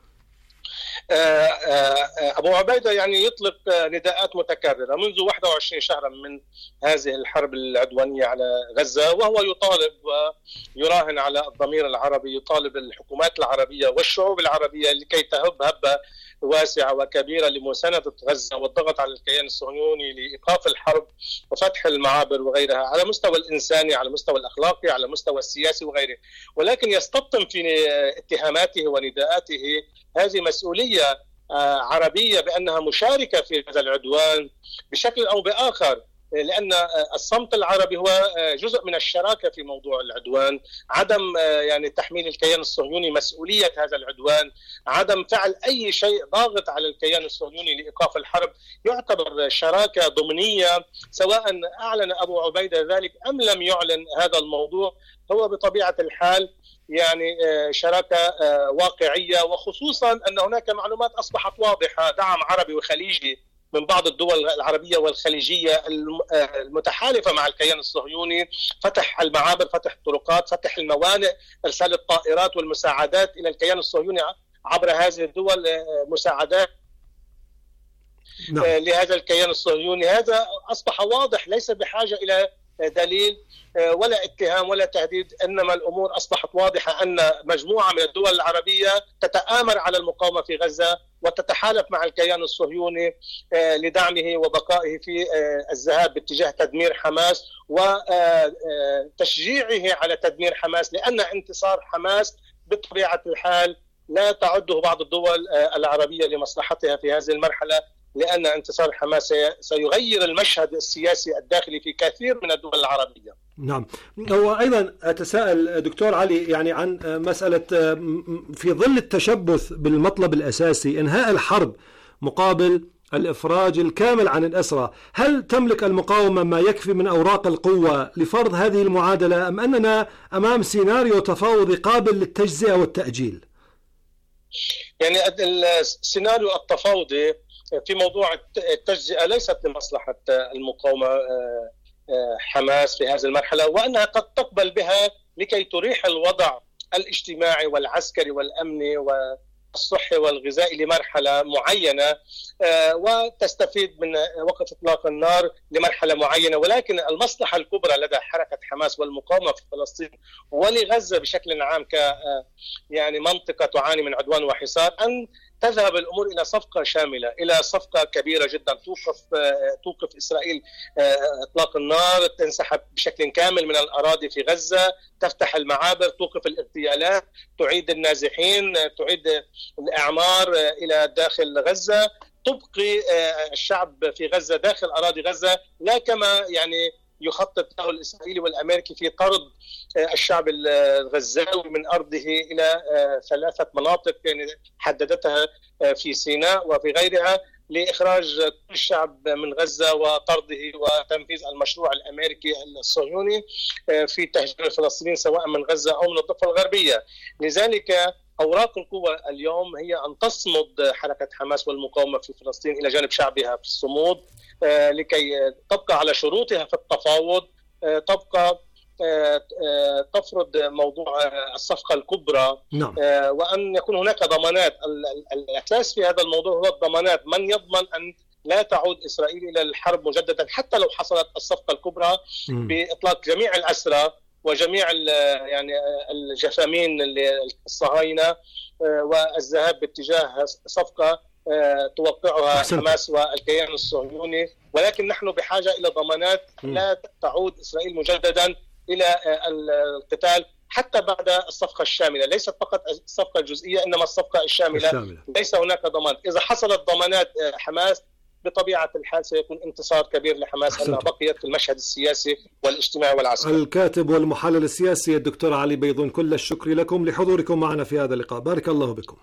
أبو عبيدة يعني يطلق نداءات متكررة منذ واحد وعشرين شهرا من هذه الحرب العدوانية على غزة، وهو يطالب ويراهن على الضمير العربي، يطالب الحكومات العربية والشعوب العربية لكي تهب هبة واسعة وكبيرة لمساندة غزة والضغط على الكيان الصهيوني لإيقاف الحرب وفتح المعابر وغيرها على مستوى الإنساني، على مستوى الأخلاقي، على مستوى السياسي وغيره. ولكن يستبطن في اتهاماته ونداءاته هذه مسؤولية عربية بأنها مشاركة في هذا العدوان بشكل أو بآخر، لأن الصمت العربي هو جزء من الشراكة في موضوع العدوان، عدم يعني تحميل الكيان الصهيوني مسؤولية هذا العدوان، عدم فعل أي شيء ضاغط على الكيان الصهيوني لإيقاف الحرب يعتبر شراكة ضمنية، سواء أعلن أبو عبيدة ذلك أم لم يعلن هذا الموضوع، هو بطبيعة الحال يعني شراكة واقعية، وخصوصا أن هناك معلومات أصبحت واضحة، دعم عربي وخليجي من بعض الدول العربية والخليجية المتحالفة مع الكيان الصهيوني، فتح المعابر، فتح الطرقات، فتح الموانئ، إرسال الطائرات والمساعدات إلى الكيان الصهيوني عبر هذه الدول، مساعدات نعم. لهذا الكيان الصهيوني. هذا أصبح واضح، ليس بحاجة إلى دليل ولا اتهام ولا تهديد، إنما الأمور أصبحت واضحة أن مجموعة من الدول العربية تتآمر على المقاومة في غزة وتتحالف مع الكيان الصهيوني لدعمه وبقائه في الذهاب باتجاه تدمير حماس وتشجيعه على تدمير حماس، لأن انتصار حماس بطبيعة الحال لا تعده بعض الدول العربية لمصلحتها في هذه المرحلة، لأن انتصار حماس سيغير المشهد السياسي الداخلي في كثير من الدول العربية. نعم. وأيضا أتساءل دكتور علي يعني عن مسألة في ظل التشبث بالمطلب الأساسي إنهاء الحرب مقابل الإفراج الكامل عن الأسرى، هل تملك المقاومة ما يكفي من أوراق القوة لفرض هذه المعادلة، أم أننا أمام سيناريو تفاوضي قابل للتجزئة والتأجيل؟ يعني السيناريو التفاوضي في موضوع التجزئة ليست لمصلحة المقاومة حماس في هذه المرحلة، وأنها قد تقبل بها لكي تريح الوضع الاجتماعي والعسكري والأمني والصحي والغذائي لمرحلة معينة وتستفيد من وقف إطلاق النار لمرحلة معينة. ولكن المصلحة الكبرى لدى حركة حماس والمقاومة في فلسطين ولغزة بشكل عام ك يعني منطقة تعاني من عدوان وحصار أن تذهب الأمور إلى صفقة شاملة، إلى صفقة كبيرة جدا توقف توقف إسرائيل إطلاق النار، تنسحب بشكل كامل من الأراضي في غزة، تفتح المعابر، توقف الاغتيالات، تعيد النازحين، تعيد الإعمار إلى داخل غزة، تبقي الشعب في غزة داخل أراضي غزة، لا كما يعني يخطط له الإسرائيلي والأمريكي في طرد الشعب الغزاوي من أرضه إلى ثلاثة مناطق يعني حددتها في سيناء وفي غيرها لإخراج كل الشعب من غزة وطرده وتنفيذ المشروع الأمريكي الصهيوني في تهجير الفلسطينيين سواء من غزة أو من الضفة الغربية. لذلك أوراق القوة اليوم هي أن تصمد حركة حماس والمقاومة في فلسطين إلى جانب شعبها في الصمود لكي تبقى على شروطها في التفاوض، تبقى تفرض موضوع الصفقة الكبرى. نعم. وأن يكون هناك ضمانات. الأساس في هذا الموضوع هو الضمانات، من يضمن أن لا تعود إسرائيل إلى الحرب مجددا حتى لو حصلت الصفقة الكبرى م. بإطلاق جميع الأسرى وجميع يعني الجثامين الصهاينة والذهاب باتجاه صفقة توقعها أحسن. حماس والكيان الصهيوني. ولكن نحن بحاجة إلى ضمانات م. لا تعود إسرائيل مجددا إلى القتال حتى بعد الصفقة الشاملة، ليست فقط الصفقة الجزئية إنما الصفقة الشاملة, الشاملة. ليس هناك ضمان. إذا حصلت ضمانات حماس بطبيعة الحال سيكون انتصار كبير لحماس أنها بقيت في المشهد السياسي والاجتماعي والعسكري. الكاتب والمحلل السياسي الدكتور علي بيضون، كل الشكر لكم لحضوركم معنا في هذا اللقاء، بارك الله بكم.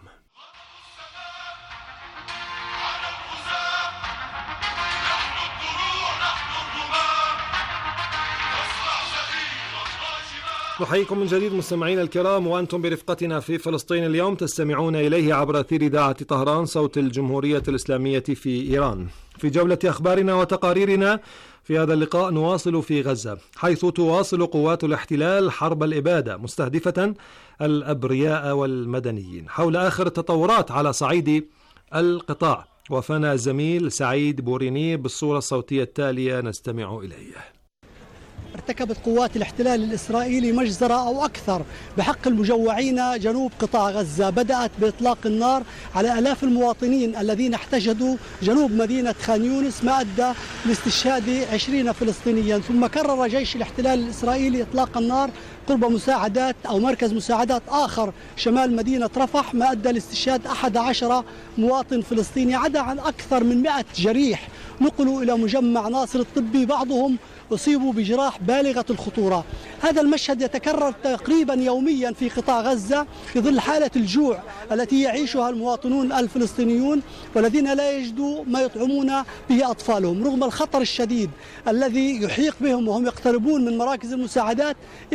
نحييكم من جديد مستمعينا الكرام، وأنتم برفقتنا في فلسطين اليوم، تستمعون إليه عبر أثير إذاعة طهران صوت الجمهورية الإسلامية في إيران. في جولة أخبارنا وتقاريرنا في هذا اللقاء نواصل في غزة، حيث تواصل قوات الاحتلال حرب الإبادة مستهدفة الأبرياء والمدنيين. حول آخر التطورات على صعيد القطاع وفانا زميل سعيد بوريني بالصورة الصوتية التالية نستمع إليه. ارتكبت قوات الاحتلال الإسرائيلي مجزرة أو أكثر بحق المجوعين جنوب قطاع غزة، بدأت بإطلاق النار على آلاف المواطنين الذين احتشدوا جنوب مدينة خان يونس، ما أدى لاستشهاد عشرين فلسطينيا. ثم كرر جيش الاحتلال الإسرائيلي إطلاق النار قرب مساعدات أو مركز مساعدات آخر شمال مدينة رفح، ما أدى لاستشهاد أحد عشر مواطن فلسطيني، عدا عن أكثر من مئة جريح نقلوا إلى مجمع ناصر الطبي، بعضهم أصيبوا بجراح بالغة الخطورة. هذا المشهد يتكرر تقريبا يوميا في قطاع غزة في ظل حالة الجوع التي يعيشها المواطنون الفلسطينيون والذين لا يجدوا ما يطعمون به أطفالهم، رغم الخطر الشديد الذي يحيق بهم وهم يقتربون من مراكز المساعدات، إلا أنهم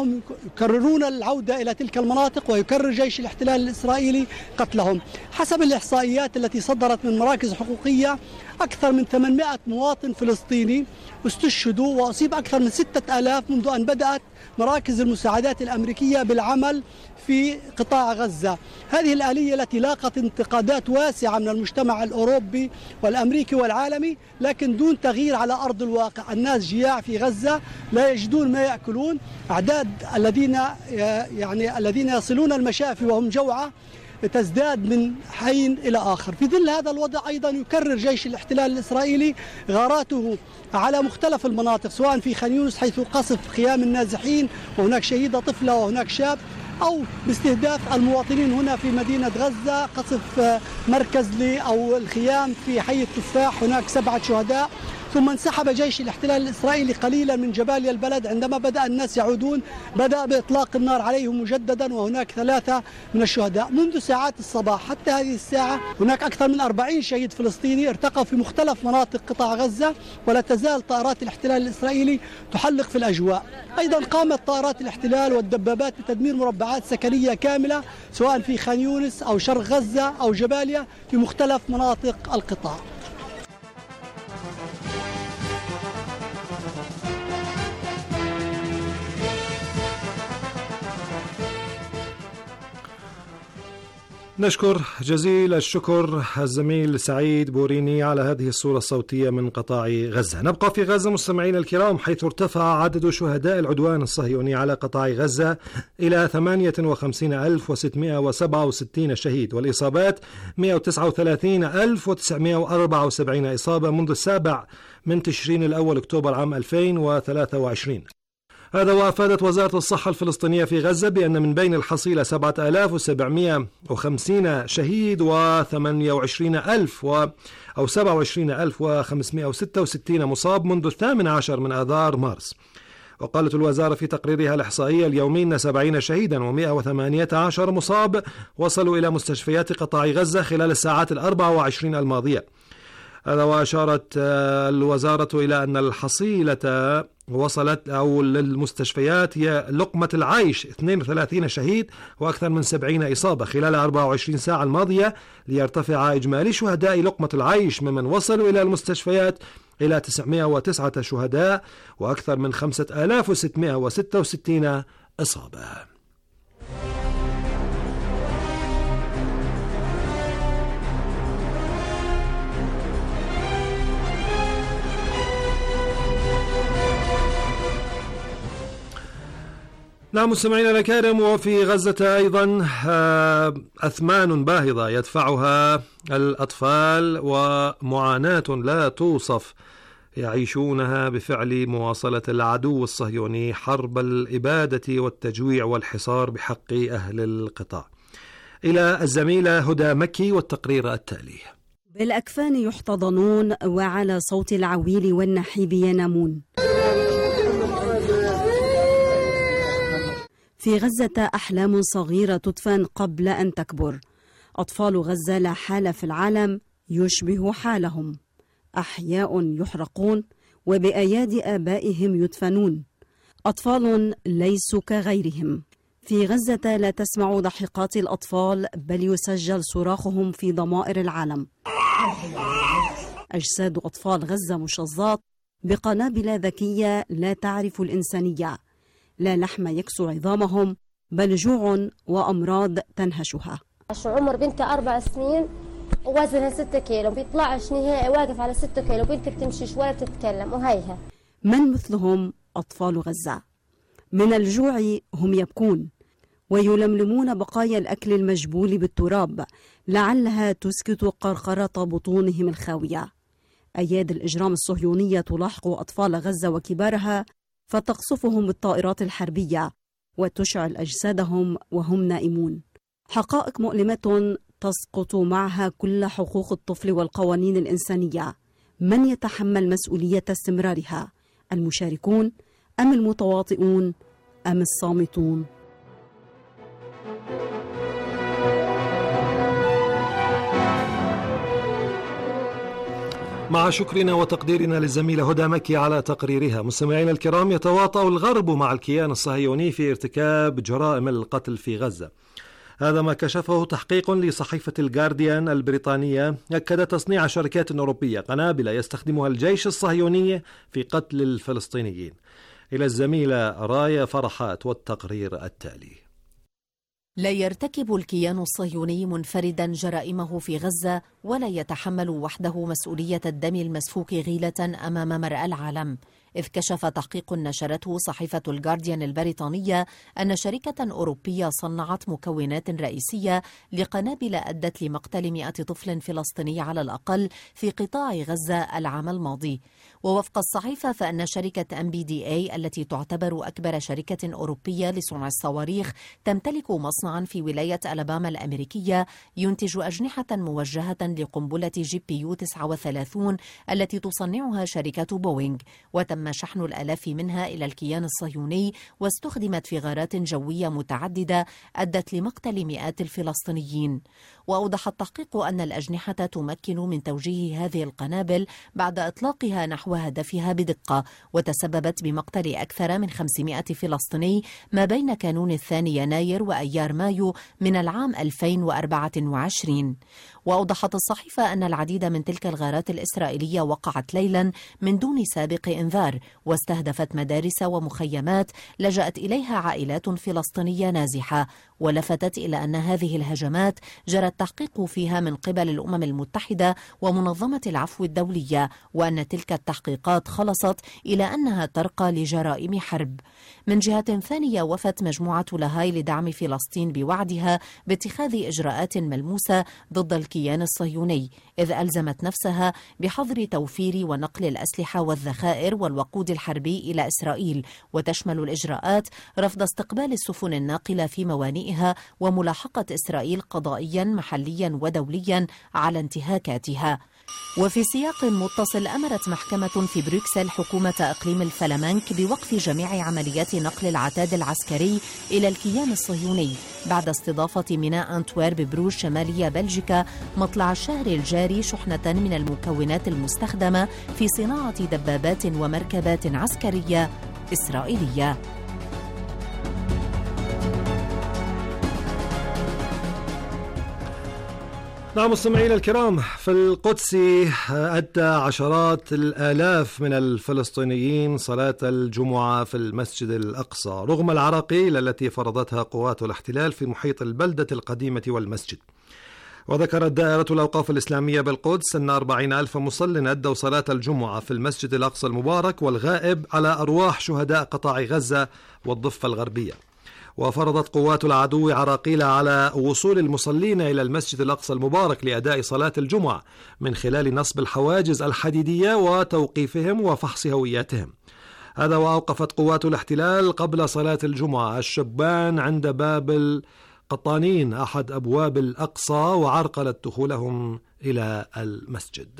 أنهم يكررون العودة إلى تلك المناطق، ويكرر جيش الاحتلال الإسرائيلي قتلهم. حسب الإحصائيات التي صدرت من مراكز حقوقية، أكثر من ثمانمائة مواطن فلسطيني استشهدوا، وأصيب أكثر من ستة آلاف منذ أن بدأت مراكز المساعدات الأمريكية بالعمل في قطاع غزة. هذه الآلية التي لاقت انتقادات واسعة من المجتمع الأوروبي والأمريكي والعالمي، لكن دون تغيير على أرض الواقع. الناس جياع في غزة، لا يجدون ما يأكلون. أعداد الذين يعني الذين يصلون المشافي وهم جوعى تزداد من حين إلى آخر. في ظل هذا الوضع أيضا يكرر جيش الاحتلال الإسرائيلي غاراته على مختلف المناطق، سواء في خان يونس حيث قصف خيام النازحين وهناك شهيدة طفلة وهناك شاب، أو باستهداف المواطنين هنا في مدينة غزة، قصف مركز لي أو الخيام في حي التفاح، هناك سبعة شهداء. ثم انسحب جيش الاحتلال الإسرائيلي قليلا من جباليا البلد. عندما بدأ الناس يعودون بدأ بإطلاق النار عليهم مجددا، وهناك ثلاثة من الشهداء. منذ ساعات الصباح حتى هذه الساعة هناك أكثر من أربعين شهيد فلسطيني ارتقوا في مختلف مناطق قطاع غزة، ولا تزال طائرات الاحتلال الإسرائيلي تحلق في الأجواء. أيضا قامت طائرات الاحتلال والدبابات بتدمير مربعات سكنية كاملة، سواء في خان يونس أو شرق غزة أو جباليا، في مختلف مناطق القطاع. نشكر جزيل الشكر الزميل سعيد بوريني على هذه الصورة الصوتية من قطاع غزة. نبقى في غزة مستمعينا الكرام، حيث ارتفع عدد شهداء العدوان الصهيوني على قطاع غزة إلى ثمانية وخمسين ألف وستمائة وسبعة وستين شهيد، والإصابات مائة وتسعة وثلاثين ألف وتسعمائة وأربعة وسبعين إصابة منذ السابع من تشرين الأول أكتوبر عام ألفين وثلاثة وعشرين. هذا وأفادت وزارة الصحة الفلسطينية في غزة بأن من بين الحصيلة سبعة آلاف وسبعمائة وخمسين شهيد وثمانية وعشرين ألف و أو سبعة وعشرين ألف وخمسمائة وستة وستين مصاب منذ الثامن عشر من آذار مارس. وقالت الوزارة في تقريرها الإحصائي اليومي أن سبعين شهيدا ومائة وثمانية عشر مصاب وصلوا إلى مستشفيات قطاع غزة خلال الساعات الأربع وعشرين الماضية. هذا وأشارت الوزارة إلى أن الحصيلة وصلت أو للمستشفيات هي لقمة العيش اثنين وثلاثين شهيد وأكثر من سبعين إصابة خلال أربع وعشرين ساعة الماضية، ليرتفع إجمالي شهداء لقمة العيش ممن وصلوا إلى المستشفيات إلى تسعمائة وتسعة شهداء وأكثر من خمسة آلاف وستمائة وستة وستين إصابة. نعم مستمعينا الكرام، وفي غزة أيضا أثمان باهظة يدفعها الأطفال ومعاناة لا توصف يعيشونها بفعل مواصلة العدو الصهيوني حرب الإبادة والتجويع والحصار بحق أهل القطاع. إلى الزميلة هدى مكي والتقرير التالي. بالأكفان يحتضنون وعلى صوت العويل والنحيب ينامون. في غزة أحلام صغيرة تدفن قبل أن تكبر. أطفال غزة لا حال في العالم يشبه حالهم، أحياء يحرقون وبأيادي آبائهم يدفنون، أطفال ليسوا كغيرهم. في غزة لا تسمع ضحكات الأطفال، بل يسجل صراخهم في ضمائر العالم. أجساد أطفال غزة مشظات بقنابل ذكية لا تعرف الإنسانية، لا لحم يكسو عظامهم بل جوع وأمراض تنهشها. عمر بنتي أربع سنين ووزنها ستة كيلو، بيطلعش نهائي، واقف على ستة كيلو، بنتي بتمشيش ولا بتتكلم وهيها. من مثلهم أطفال غزة، من الجوع هم يبكون ويلملمون بقايا الأكل المجبول بالتراب لعلها تسكت قرقرة بطونهم الخاوية. أياد الإجرام الصهيونية تلاحق أطفال غزة وكبارها فتقصفهم بالطائرات الحربية وتشعل أجسادهم وهم نائمون. حقائق مؤلمة تسقط معها كل حقوق الطفل والقوانين الإنسانية. من يتحمل مسؤولية استمرارها؟ المشاركون أم المتواطئون أم الصامتون؟ مع شكرنا وتقديرنا للزميلة هدى مكي على تقريرها. مستمعينا الكرام، يتواطأ الغرب مع الكيان الصهيوني في ارتكاب جرائم القتل في غزة. هذا ما كشفه تحقيق لصحيفة الجارديان البريطانية أكد تصنيع شركات أوروبية قنابل يستخدمها الجيش الصهيوني في قتل الفلسطينيين. إلى الزميلة راية فرحات والتقرير التالي. لا يرتكب الكيان الصهيوني منفردا جرائمه في غزة، ولا يتحمل وحده مسؤولية الدم المسفوك غيلة أمام مرأى العالم. إذ كشف تحقيق نشرته صحيفة الجارديان البريطانية أن شركة أوروبية صنعت مكونات رئيسية لقنابل أدت لمقتل مئة طفل فلسطيني على الأقل في قطاع غزة العام الماضي. ووفق الصحيفة فإن شركة إم بي دي إيه التي تعتبر أكبر شركة أوروبية لصنع الصواريخ تمتلك مصنعا في ولاية ألاباما الأمريكية ينتج أجنحة موجهة لقنبلة جي بي يو تسعة وثلاثين التي تصنعها شركة بوينغ، وتم شحن الآلاف منها إلى الكيان الصهيوني واستخدمت في غارات جوية متعددة أدت لمقتل مئات الفلسطينيين. وأوضح التحقيق أن الأجنحة تمكن من توجيه هذه القنابل بعد إطلاقها نحو هدفها بدقة، وتسببت بمقتل أكثر من خمسمئة فلسطيني ما بين كانون الثاني يناير وأيار مايو من العام ألفين وأربعة وعشرين. وأوضحت الصحيفة أن العديد من تلك الغارات الإسرائيلية وقعت ليلا من دون سابق إنذار، واستهدفت مدارس ومخيمات لجأت إليها عائلات فلسطينية نازحة. ولفتت إلى أن هذه الهجمات جرى التحقيق فيها من قبل الأمم المتحدة ومنظمة العفو الدولية، وأن تلك التحقيقات خلصت إلى أنها ترقى لجرائم حرب. من جهة ثانية، وفت مجموعة لاهاي لدعم فلسطين بوعدها باتخاذ إجراءات ملموسة ضد الكيان الصهيوني، إذ ألزمت نفسها بحظر توفير ونقل الأسلحة والذخائر والوقود الحربي إلى إسرائيل، وتشمل الإجراءات رفض استقبال السفن الناقلة في موانئها وملاحقة إسرائيل قضائيا محليا ودوليا على انتهاكاتها. وفي سياق متصل، أمرت محكمة في بروكسل حكومة إقليم الفلامنك بوقف جميع عمليات نقل العتاد العسكري إلى الكيان الصهيوني بعد استضافة ميناء أنتويرب بروج شمالية بلجيكا مطلع الشهر الجاري شحنة من المكونات المستخدمة في صناعة دبابات ومركبات عسكرية إسرائيلية. نعم مستمعينا الكرام، في القدس أدى عشرات الآلاف من الفلسطينيين صلاة الجمعة في المسجد الأقصى رغم العراقيل التي فرضتها قوات الاحتلال في محيط البلدة القديمة والمسجد. وذكرت دائرة الأوقاف الإسلامية بالقدس أن أربعين ألف مصل أدوا صلاة الجمعة في المسجد الأقصى المبارك والغائب على أرواح شهداء قطاع غزة والضفة الغربية. وفرضت قوات العدو عراقيل على وصول المصلين إلى المسجد الأقصى المبارك لأداء صلاة الجمعة من خلال نصب الحواجز الحديدية وتوقيفهم وفحص هوياتهم. هذا وأوقفت قوات الاحتلال قبل صلاة الجمعة الشبان عند باب القطانين أحد أبواب الأقصى وعرقلت دخولهم إلى المسجد.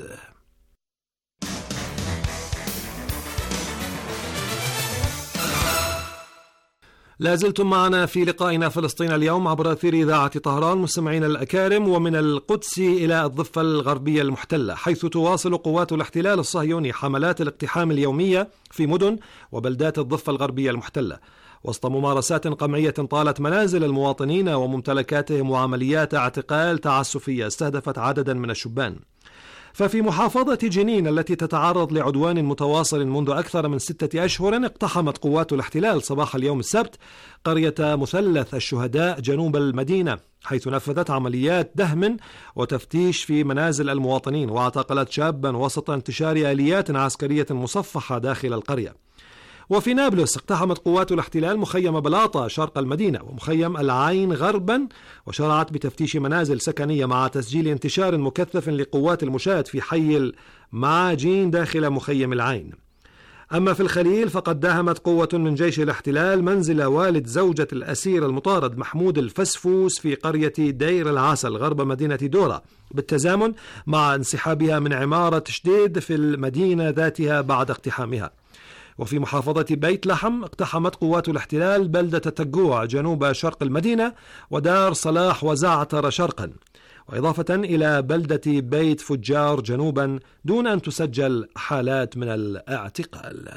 لازلتم معنا في لقائنا فلسطين اليوم عبر أثير إذاعة طهران مستمعين الأكارم، ومن القدس إلى الضفة الغربية المحتلة، حيث تواصل قوات الاحتلال الصهيوني حملات الاقتحام اليومية في مدن وبلدات الضفة الغربية المحتلة وسط ممارسات قمعية طالت منازل المواطنين وممتلكاتهم وعمليات اعتقال تعسفية استهدفت عددا من الشبان. ففي محافظة جنين التي تتعرض لعدوان متواصل منذ أكثر من ستة أشهر، اقتحمت قوات الاحتلال صباح اليوم السبت قرية مثلث الشهداء جنوب المدينة، حيث نفذت عمليات دهم وتفتيش في منازل المواطنين واعتقلت شابا وسط انتشار آليات عسكرية مصفحة داخل القرية. وفي نابلس اقتحمت قوات الاحتلال مخيم بلاطة شرق المدينة ومخيم العين غربا، وشرعت بتفتيش منازل سكنية مع تسجيل انتشار مكثف لقوات المشاة في حي المعاجين داخل مخيم العين. أما في الخليل فقد داهمت قوة من جيش الاحتلال منزل والد زوجة الأسير المطارد محمود الفسفوس في قرية دير العسل غرب مدينة دورة، بالتزامن مع انسحابها من عمارة شديد في المدينة ذاتها بعد اقتحامها. وفي محافظة بيت لحم اقتحمت قوات الاحتلال بلدة تجوع جنوب شرق المدينة ودار صلاح وزعتر شرقا، وإضافة إلى بلدة بيت فجار جنوبا، دون أن تسجل حالات من الاعتقال.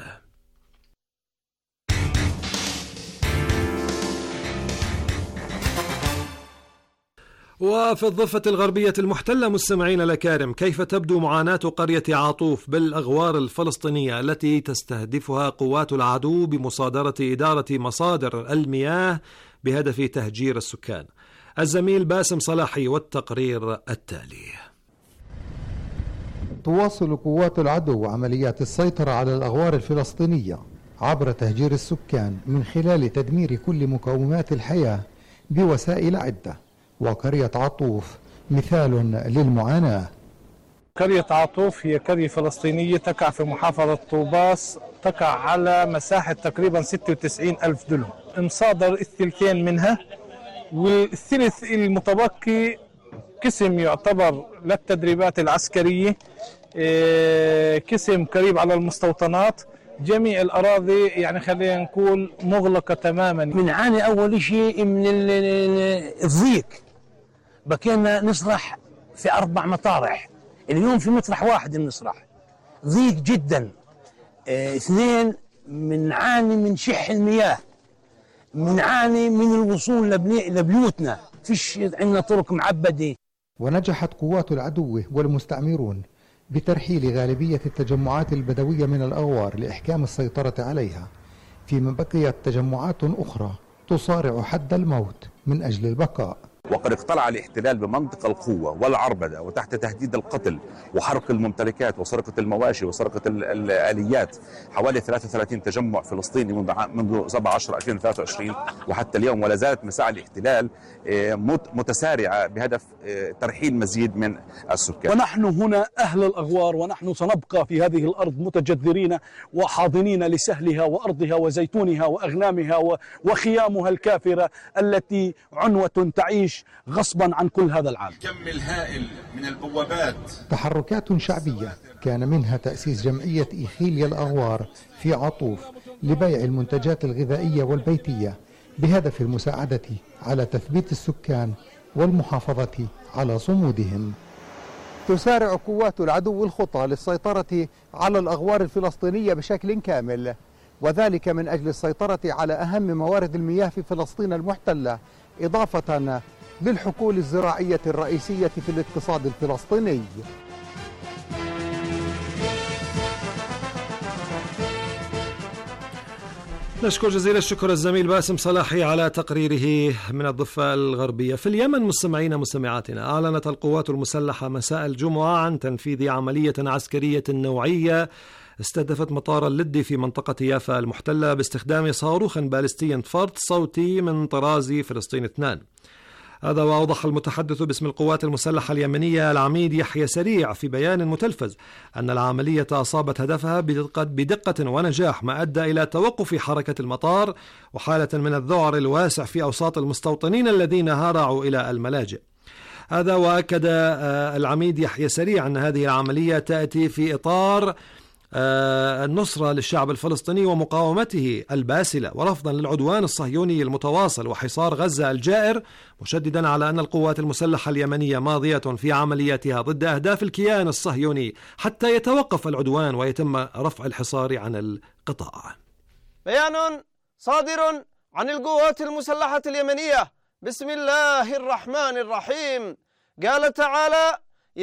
وفي الضفة الغربية المحتلة مستمعين الأكارم، كيف تبدو معاناة قرية عاطوف بالأغوار الفلسطينية التي تستهدفها قوات العدو بمصادرة إدارة مصادر المياه بهدف تهجير السكان. الزميل باسم صلاحي والتقرير التالي. تواصل قوات العدو عمليات السيطرة على الأغوار الفلسطينية عبر تهجير السكان من خلال تدمير كل مقومات الحياة بوسائل عدة، وقرية عاطوف مثال للمعاناة. قرية عاطوف هي قرية فلسطينية تقع في محافظة طوباس، تقع على مساحة تقريبا ستة وتسعين ألف دلم، مصادر الثلثين منها، والثلث المتبقي قسم يعتبر للتدريبات العسكرية، قسم قريب على المستوطنات. جميع الأراضي يعني خلينا نقول مغلقة تماما. بنعاني أول شيء من الضيق، بكينا نصرح في أربع مطارح، اليوم في مطرح واحد بنصرح، ضيق جدا. اه اثنين، بنعاني من شح المياه، بنعاني من الوصول لبيوتنا، فيش عندنا طرق معبدة. ونجحت قوات العدو والمستعمرون بترحيل غالبية التجمعات البدوية من الأغوار لإحكام السيطرة عليها، فيما بقيت تجمعات أخرى تصارع حد الموت من أجل البقاء. وقد اقتلع الاحتلال بمنطق القوة والعربدة وتحت تهديد القتل وحرق الممتلكات وسرقة المواشي وسرقة الآليات حوالي ثلاثة وثلاثين تجمع فلسطيني منذ سبعة عشر ألفين وثلاثة وعشرين وحتى اليوم، ولا زالت مساعي الاحتلال متسارعة بهدف ترحيل مزيد من السكان. ونحن هنا أهل الأغوار، ونحن سنبقى في هذه الأرض متجذرين وحاضنين لسهلها وأرضها وزيتونها وأغنامها وخيامها الكافرة التي عنوة تعيش غصبا عن كل هذا العالم. كم الهائل من البوابات. تحركات شعبية كان منها تأسيس جمعية إيخيليا الأغوار في عاطوف لبيع المنتجات الغذائية والبيتية بهدف المساعدة على تثبيت السكان والمحافظة على صمودهم. تسارع قوات العدو الخطى للسيطرة على الأغوار الفلسطينية بشكل كامل، وذلك من أجل السيطرة على أهم موارد المياه في فلسطين المحتلة، إضافة للحقول الزراعية الرئيسية في الاقتصاد الفلسطيني. نشكر جزيل الشكر الزميل باسم صلاحي على تقريره من الضفة الغربية. في اليمن مستمعين مستمعاتنا، أعلنت القوات المسلحة مساء الجمعة عن تنفيذ عملية عسكرية نوعية استهدفت مطار اللدي في منطقة يافا المحتلة باستخدام صاروخ باليستي فرد صوتي من طراز فلسطين اثنان. هذا وأوضح المتحدث باسم القوات المسلحة اليمنية العميد يحيى سريع في بيان متلفز أن العملية أصابت هدفها بدقة, بدقة ونجاح، ما أدى إلى توقف حركة المطار وحالة من الذعر الواسع في أوساط المستوطنين الذين هارعوا إلى الملاجئ. هذا وأكد العميد يحيى سريع أن هذه العملية تأتي في إطار النصرة للشعب الفلسطيني ومقاومته الباسلة ورفضا للعدوان الصهيوني المتواصل وحصار غزة الجائر، مشددا على أن القوات المسلحة اليمنية ماضية في عملياتها ضد أهداف الكيان الصهيوني حتى يتوقف العدوان ويتم رفع الحصار عن القطاع. بيان صادر عن القوات المسلحة اليمنية بسم الله الرحمن الرحيم. قال تعالى: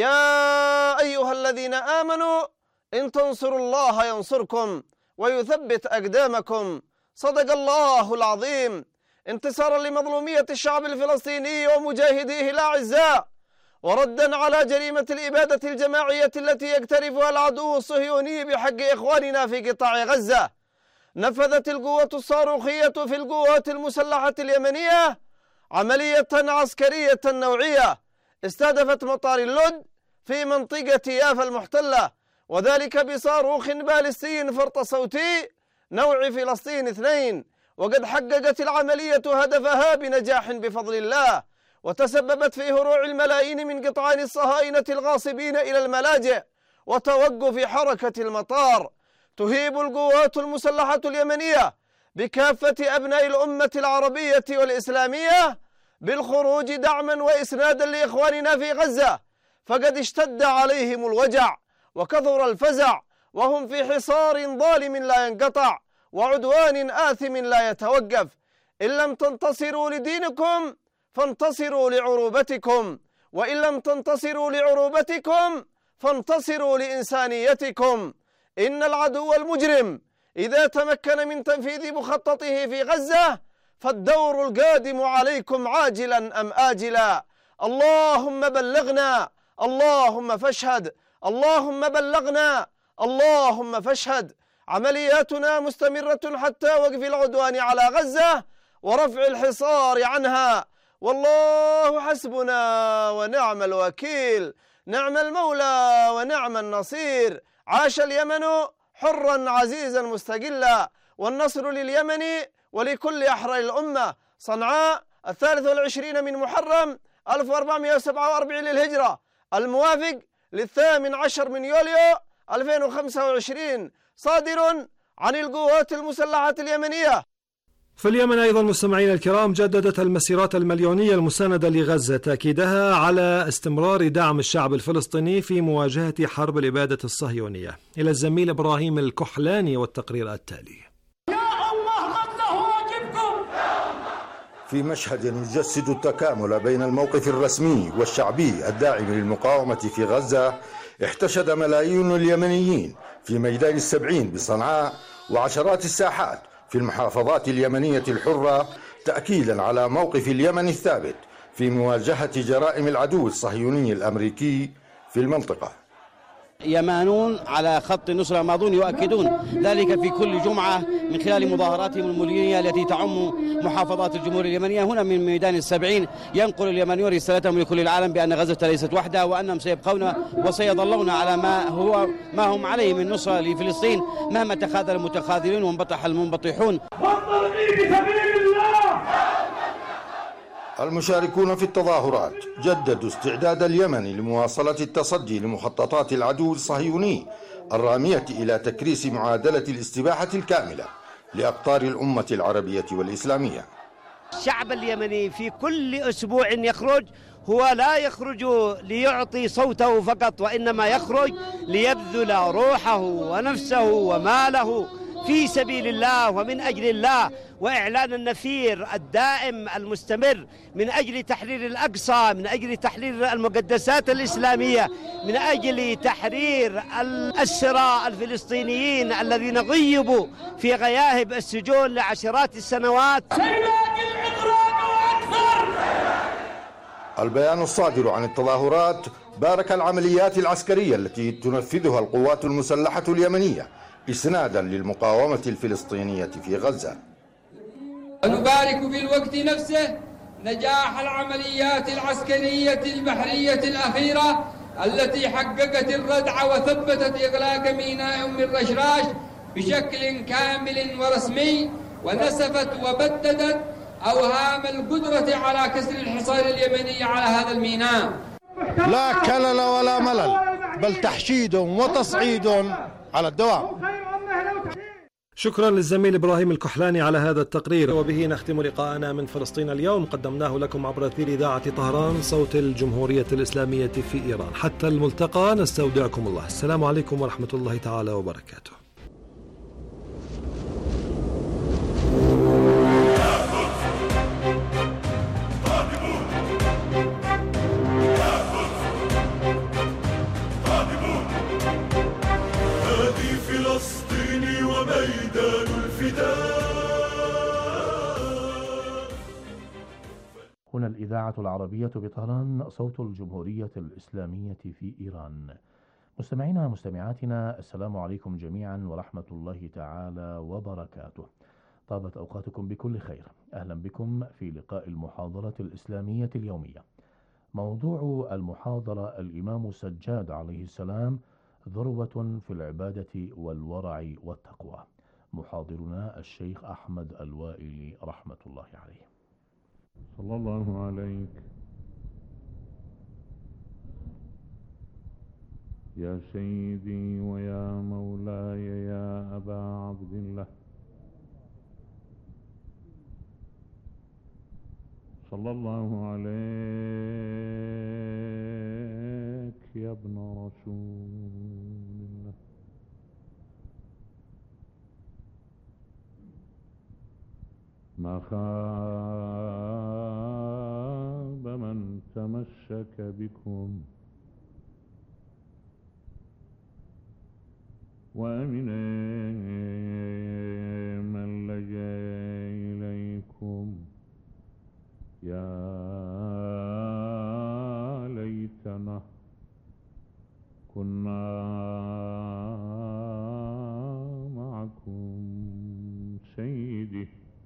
يا أيها الذين آمنوا إن تنصروا الله ينصركم ويثبت أقدامكم. صدق الله العظيم. انتصارا لمظلومية الشعب الفلسطيني ومجاهديه الأعزاء، وردا على جريمة الإبادة الجماعية التي يقترفها العدو الصهيوني بحق إخواننا في قطاع غزة، نفذت القوة الصاروخية في القوات المسلحة اليمنية عملية عسكرية نوعية استهدفت مطار اللد في منطقة يافا المحتلة، وذلك بصاروخ باليستي فرط صوتي نوع فلسطين اثنين. وقد حققت العملية هدفها بنجاح بفضل الله، وتسببت في هروع الملايين من قطعان الصهاينة الغاصبين إلى الملاجئ وتوقف حركة المطار. تهيب القوات المسلحة اليمنية بكافة أبناء الأمة العربية والإسلامية بالخروج دعما وإسنادا لإخواننا في غزة، فقد اشتد عليهم الوجع وكثر الفزع، وهم في حصار ظالم لا ينقطع وعدوان آثم لا يتوقف. إن لم تنتصروا لدينكم فانتصروا لعروبتكم، وإن لم تنتصروا لعروبتكم فانتصروا لإنسانيتكم. إن العدو المجرم إذا تمكن من تنفيذ مخططه في غزة فالدور القادم عليكم عاجلا أم آجلا. اللهم بلغنا، اللهم فاشهد، اللهم بلغنا، اللهم فاشهد. عملياتنا مستمرة حتى وقف العدوان على غزة ورفع الحصار عنها، والله حسبنا ونعم الوكيل، نعم المولى ونعم النصير. عاش اليمن حرا عزيزا مستقلا، والنصر لليمن ولكل أحرار الأمة. صنعاء الثالث والعشرين من محرم ألف وأربعمائة وسبعة وأربعين للهجرة، الموافق للثامن عشر من يوليو ألفين وخمسة وعشرين، صادر عن القوات المسلحة اليمنية. في اليمن أيضا مستمعين الكرام جددت المسيرات المليونية المساندة لغزة تأكيدها على استمرار دعم الشعب الفلسطيني في مواجهة حرب الإبادة الصهيونية. إلى الزميل إبراهيم الكحلاني والتقرير التالي. يا الله قتله واجبكم. في مشهد يجسد التكامل بين الموقف الرسمي والشعبي الداعم للمقاومة في غزة، احتشد ملايين اليمنيين في ميدان السبعين بصنعاء وعشرات الساحات في المحافظات اليمنية الحرة تأكيدا على موقف اليمن الثابت في مواجهة جرائم العدو الصهيوني الأمريكي في المنطقة. يمانون على خط النصرة ماضون يؤكدون ذلك في كل جمعة من خلال مظاهراتهم المليونية التي تعم محافظات الجمهورية اليمنية. هنا من ميدان السبعين ينقل اليمنيون رسالتهم لكل العالم بأن غزة ليست وحدها، وأنهم سيبقون وسيظلون على ما هو ما هم عليه من نصرة لفلسطين مهما تخاذل المتخاذلون وانبطح المنبطحون. المشاركون في التظاهرات جددوا استعداد اليمن لمواصلة التصدي لمخططات العدو الصهيوني الرامية إلى تكريس معادلة الاستباحة الكاملة لأقطار الأمة العربية والإسلامية. الشعب اليمني في كل أسبوع يخرج، هو لا يخرج ليعطي صوته فقط، وإنما يخرج ليبذل روحه ونفسه وماله في سبيل الله ومن أجل الله، وإعلان النفير الدائم المستمر من أجل تحرير الأقصى، من أجل تحرير المقدسات الإسلامية، من أجل تحرير الأسرى الفلسطينيين الذين غيبوا في غياهب السجون لعشرات السنوات. البيان الصادر عن التظاهرات بارك العمليات العسكرية التي تنفذها القوات المسلحة اليمنية إسنادا للمقاومة الفلسطينية في غزة. ونبارك في الوقت نفسه نجاح العمليات العسكرية البحرية الأخيرة التي حققت الردع وثبتت إغلاق ميناء أم الرشراش بشكل كامل ورسمي، ونسفت وبددت أوهام القدرة على كسر الحصار اليمني على هذا الميناء. لا كلل ولا ملل، بل تحشيد وتصعيد على الدوام. شكرا للزميل إبراهيم الكحلاني على هذا التقرير. وبه نختم لقاءنا من فلسطين اليوم، قدمناه لكم عبر أثير إذاعة طهران صوت الجمهورية الإسلامية في إيران. حتى الملتقى نستودعكم الله. السلام عليكم ورحمة الله تعالى وبركاته. هنا الإذاعة العربية بطهران صوت الجمهورية الإسلامية في إيران. مستمعينا مستمعاتنا، السلام عليكم جميعا ورحمة الله تعالى وبركاته. طابت أوقاتكم بكل خير. أهلا بكم في لقاء المحاضرة الإسلامية اليومية. موضوع المحاضرة الإمام سجاد عليه السلام ذروة في العبادة والورع والتقوى. محاضرنا الشيخ أحمد الوائلي رحمة الله عليه. صلى الله عليك يا سيدي ويا مولاي يا أبا عبد الله، صلى الله عليك يا ابن رسول الله. ما خاب من تمسك بكم وأمن من لجأ إليكم. يا ليتنا كنا معكم سيدي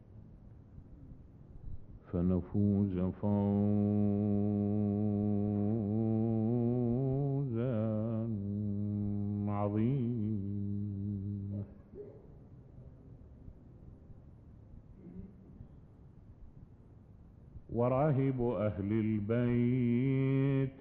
فنفوز فوزا عظيما. وراهب أهل البيت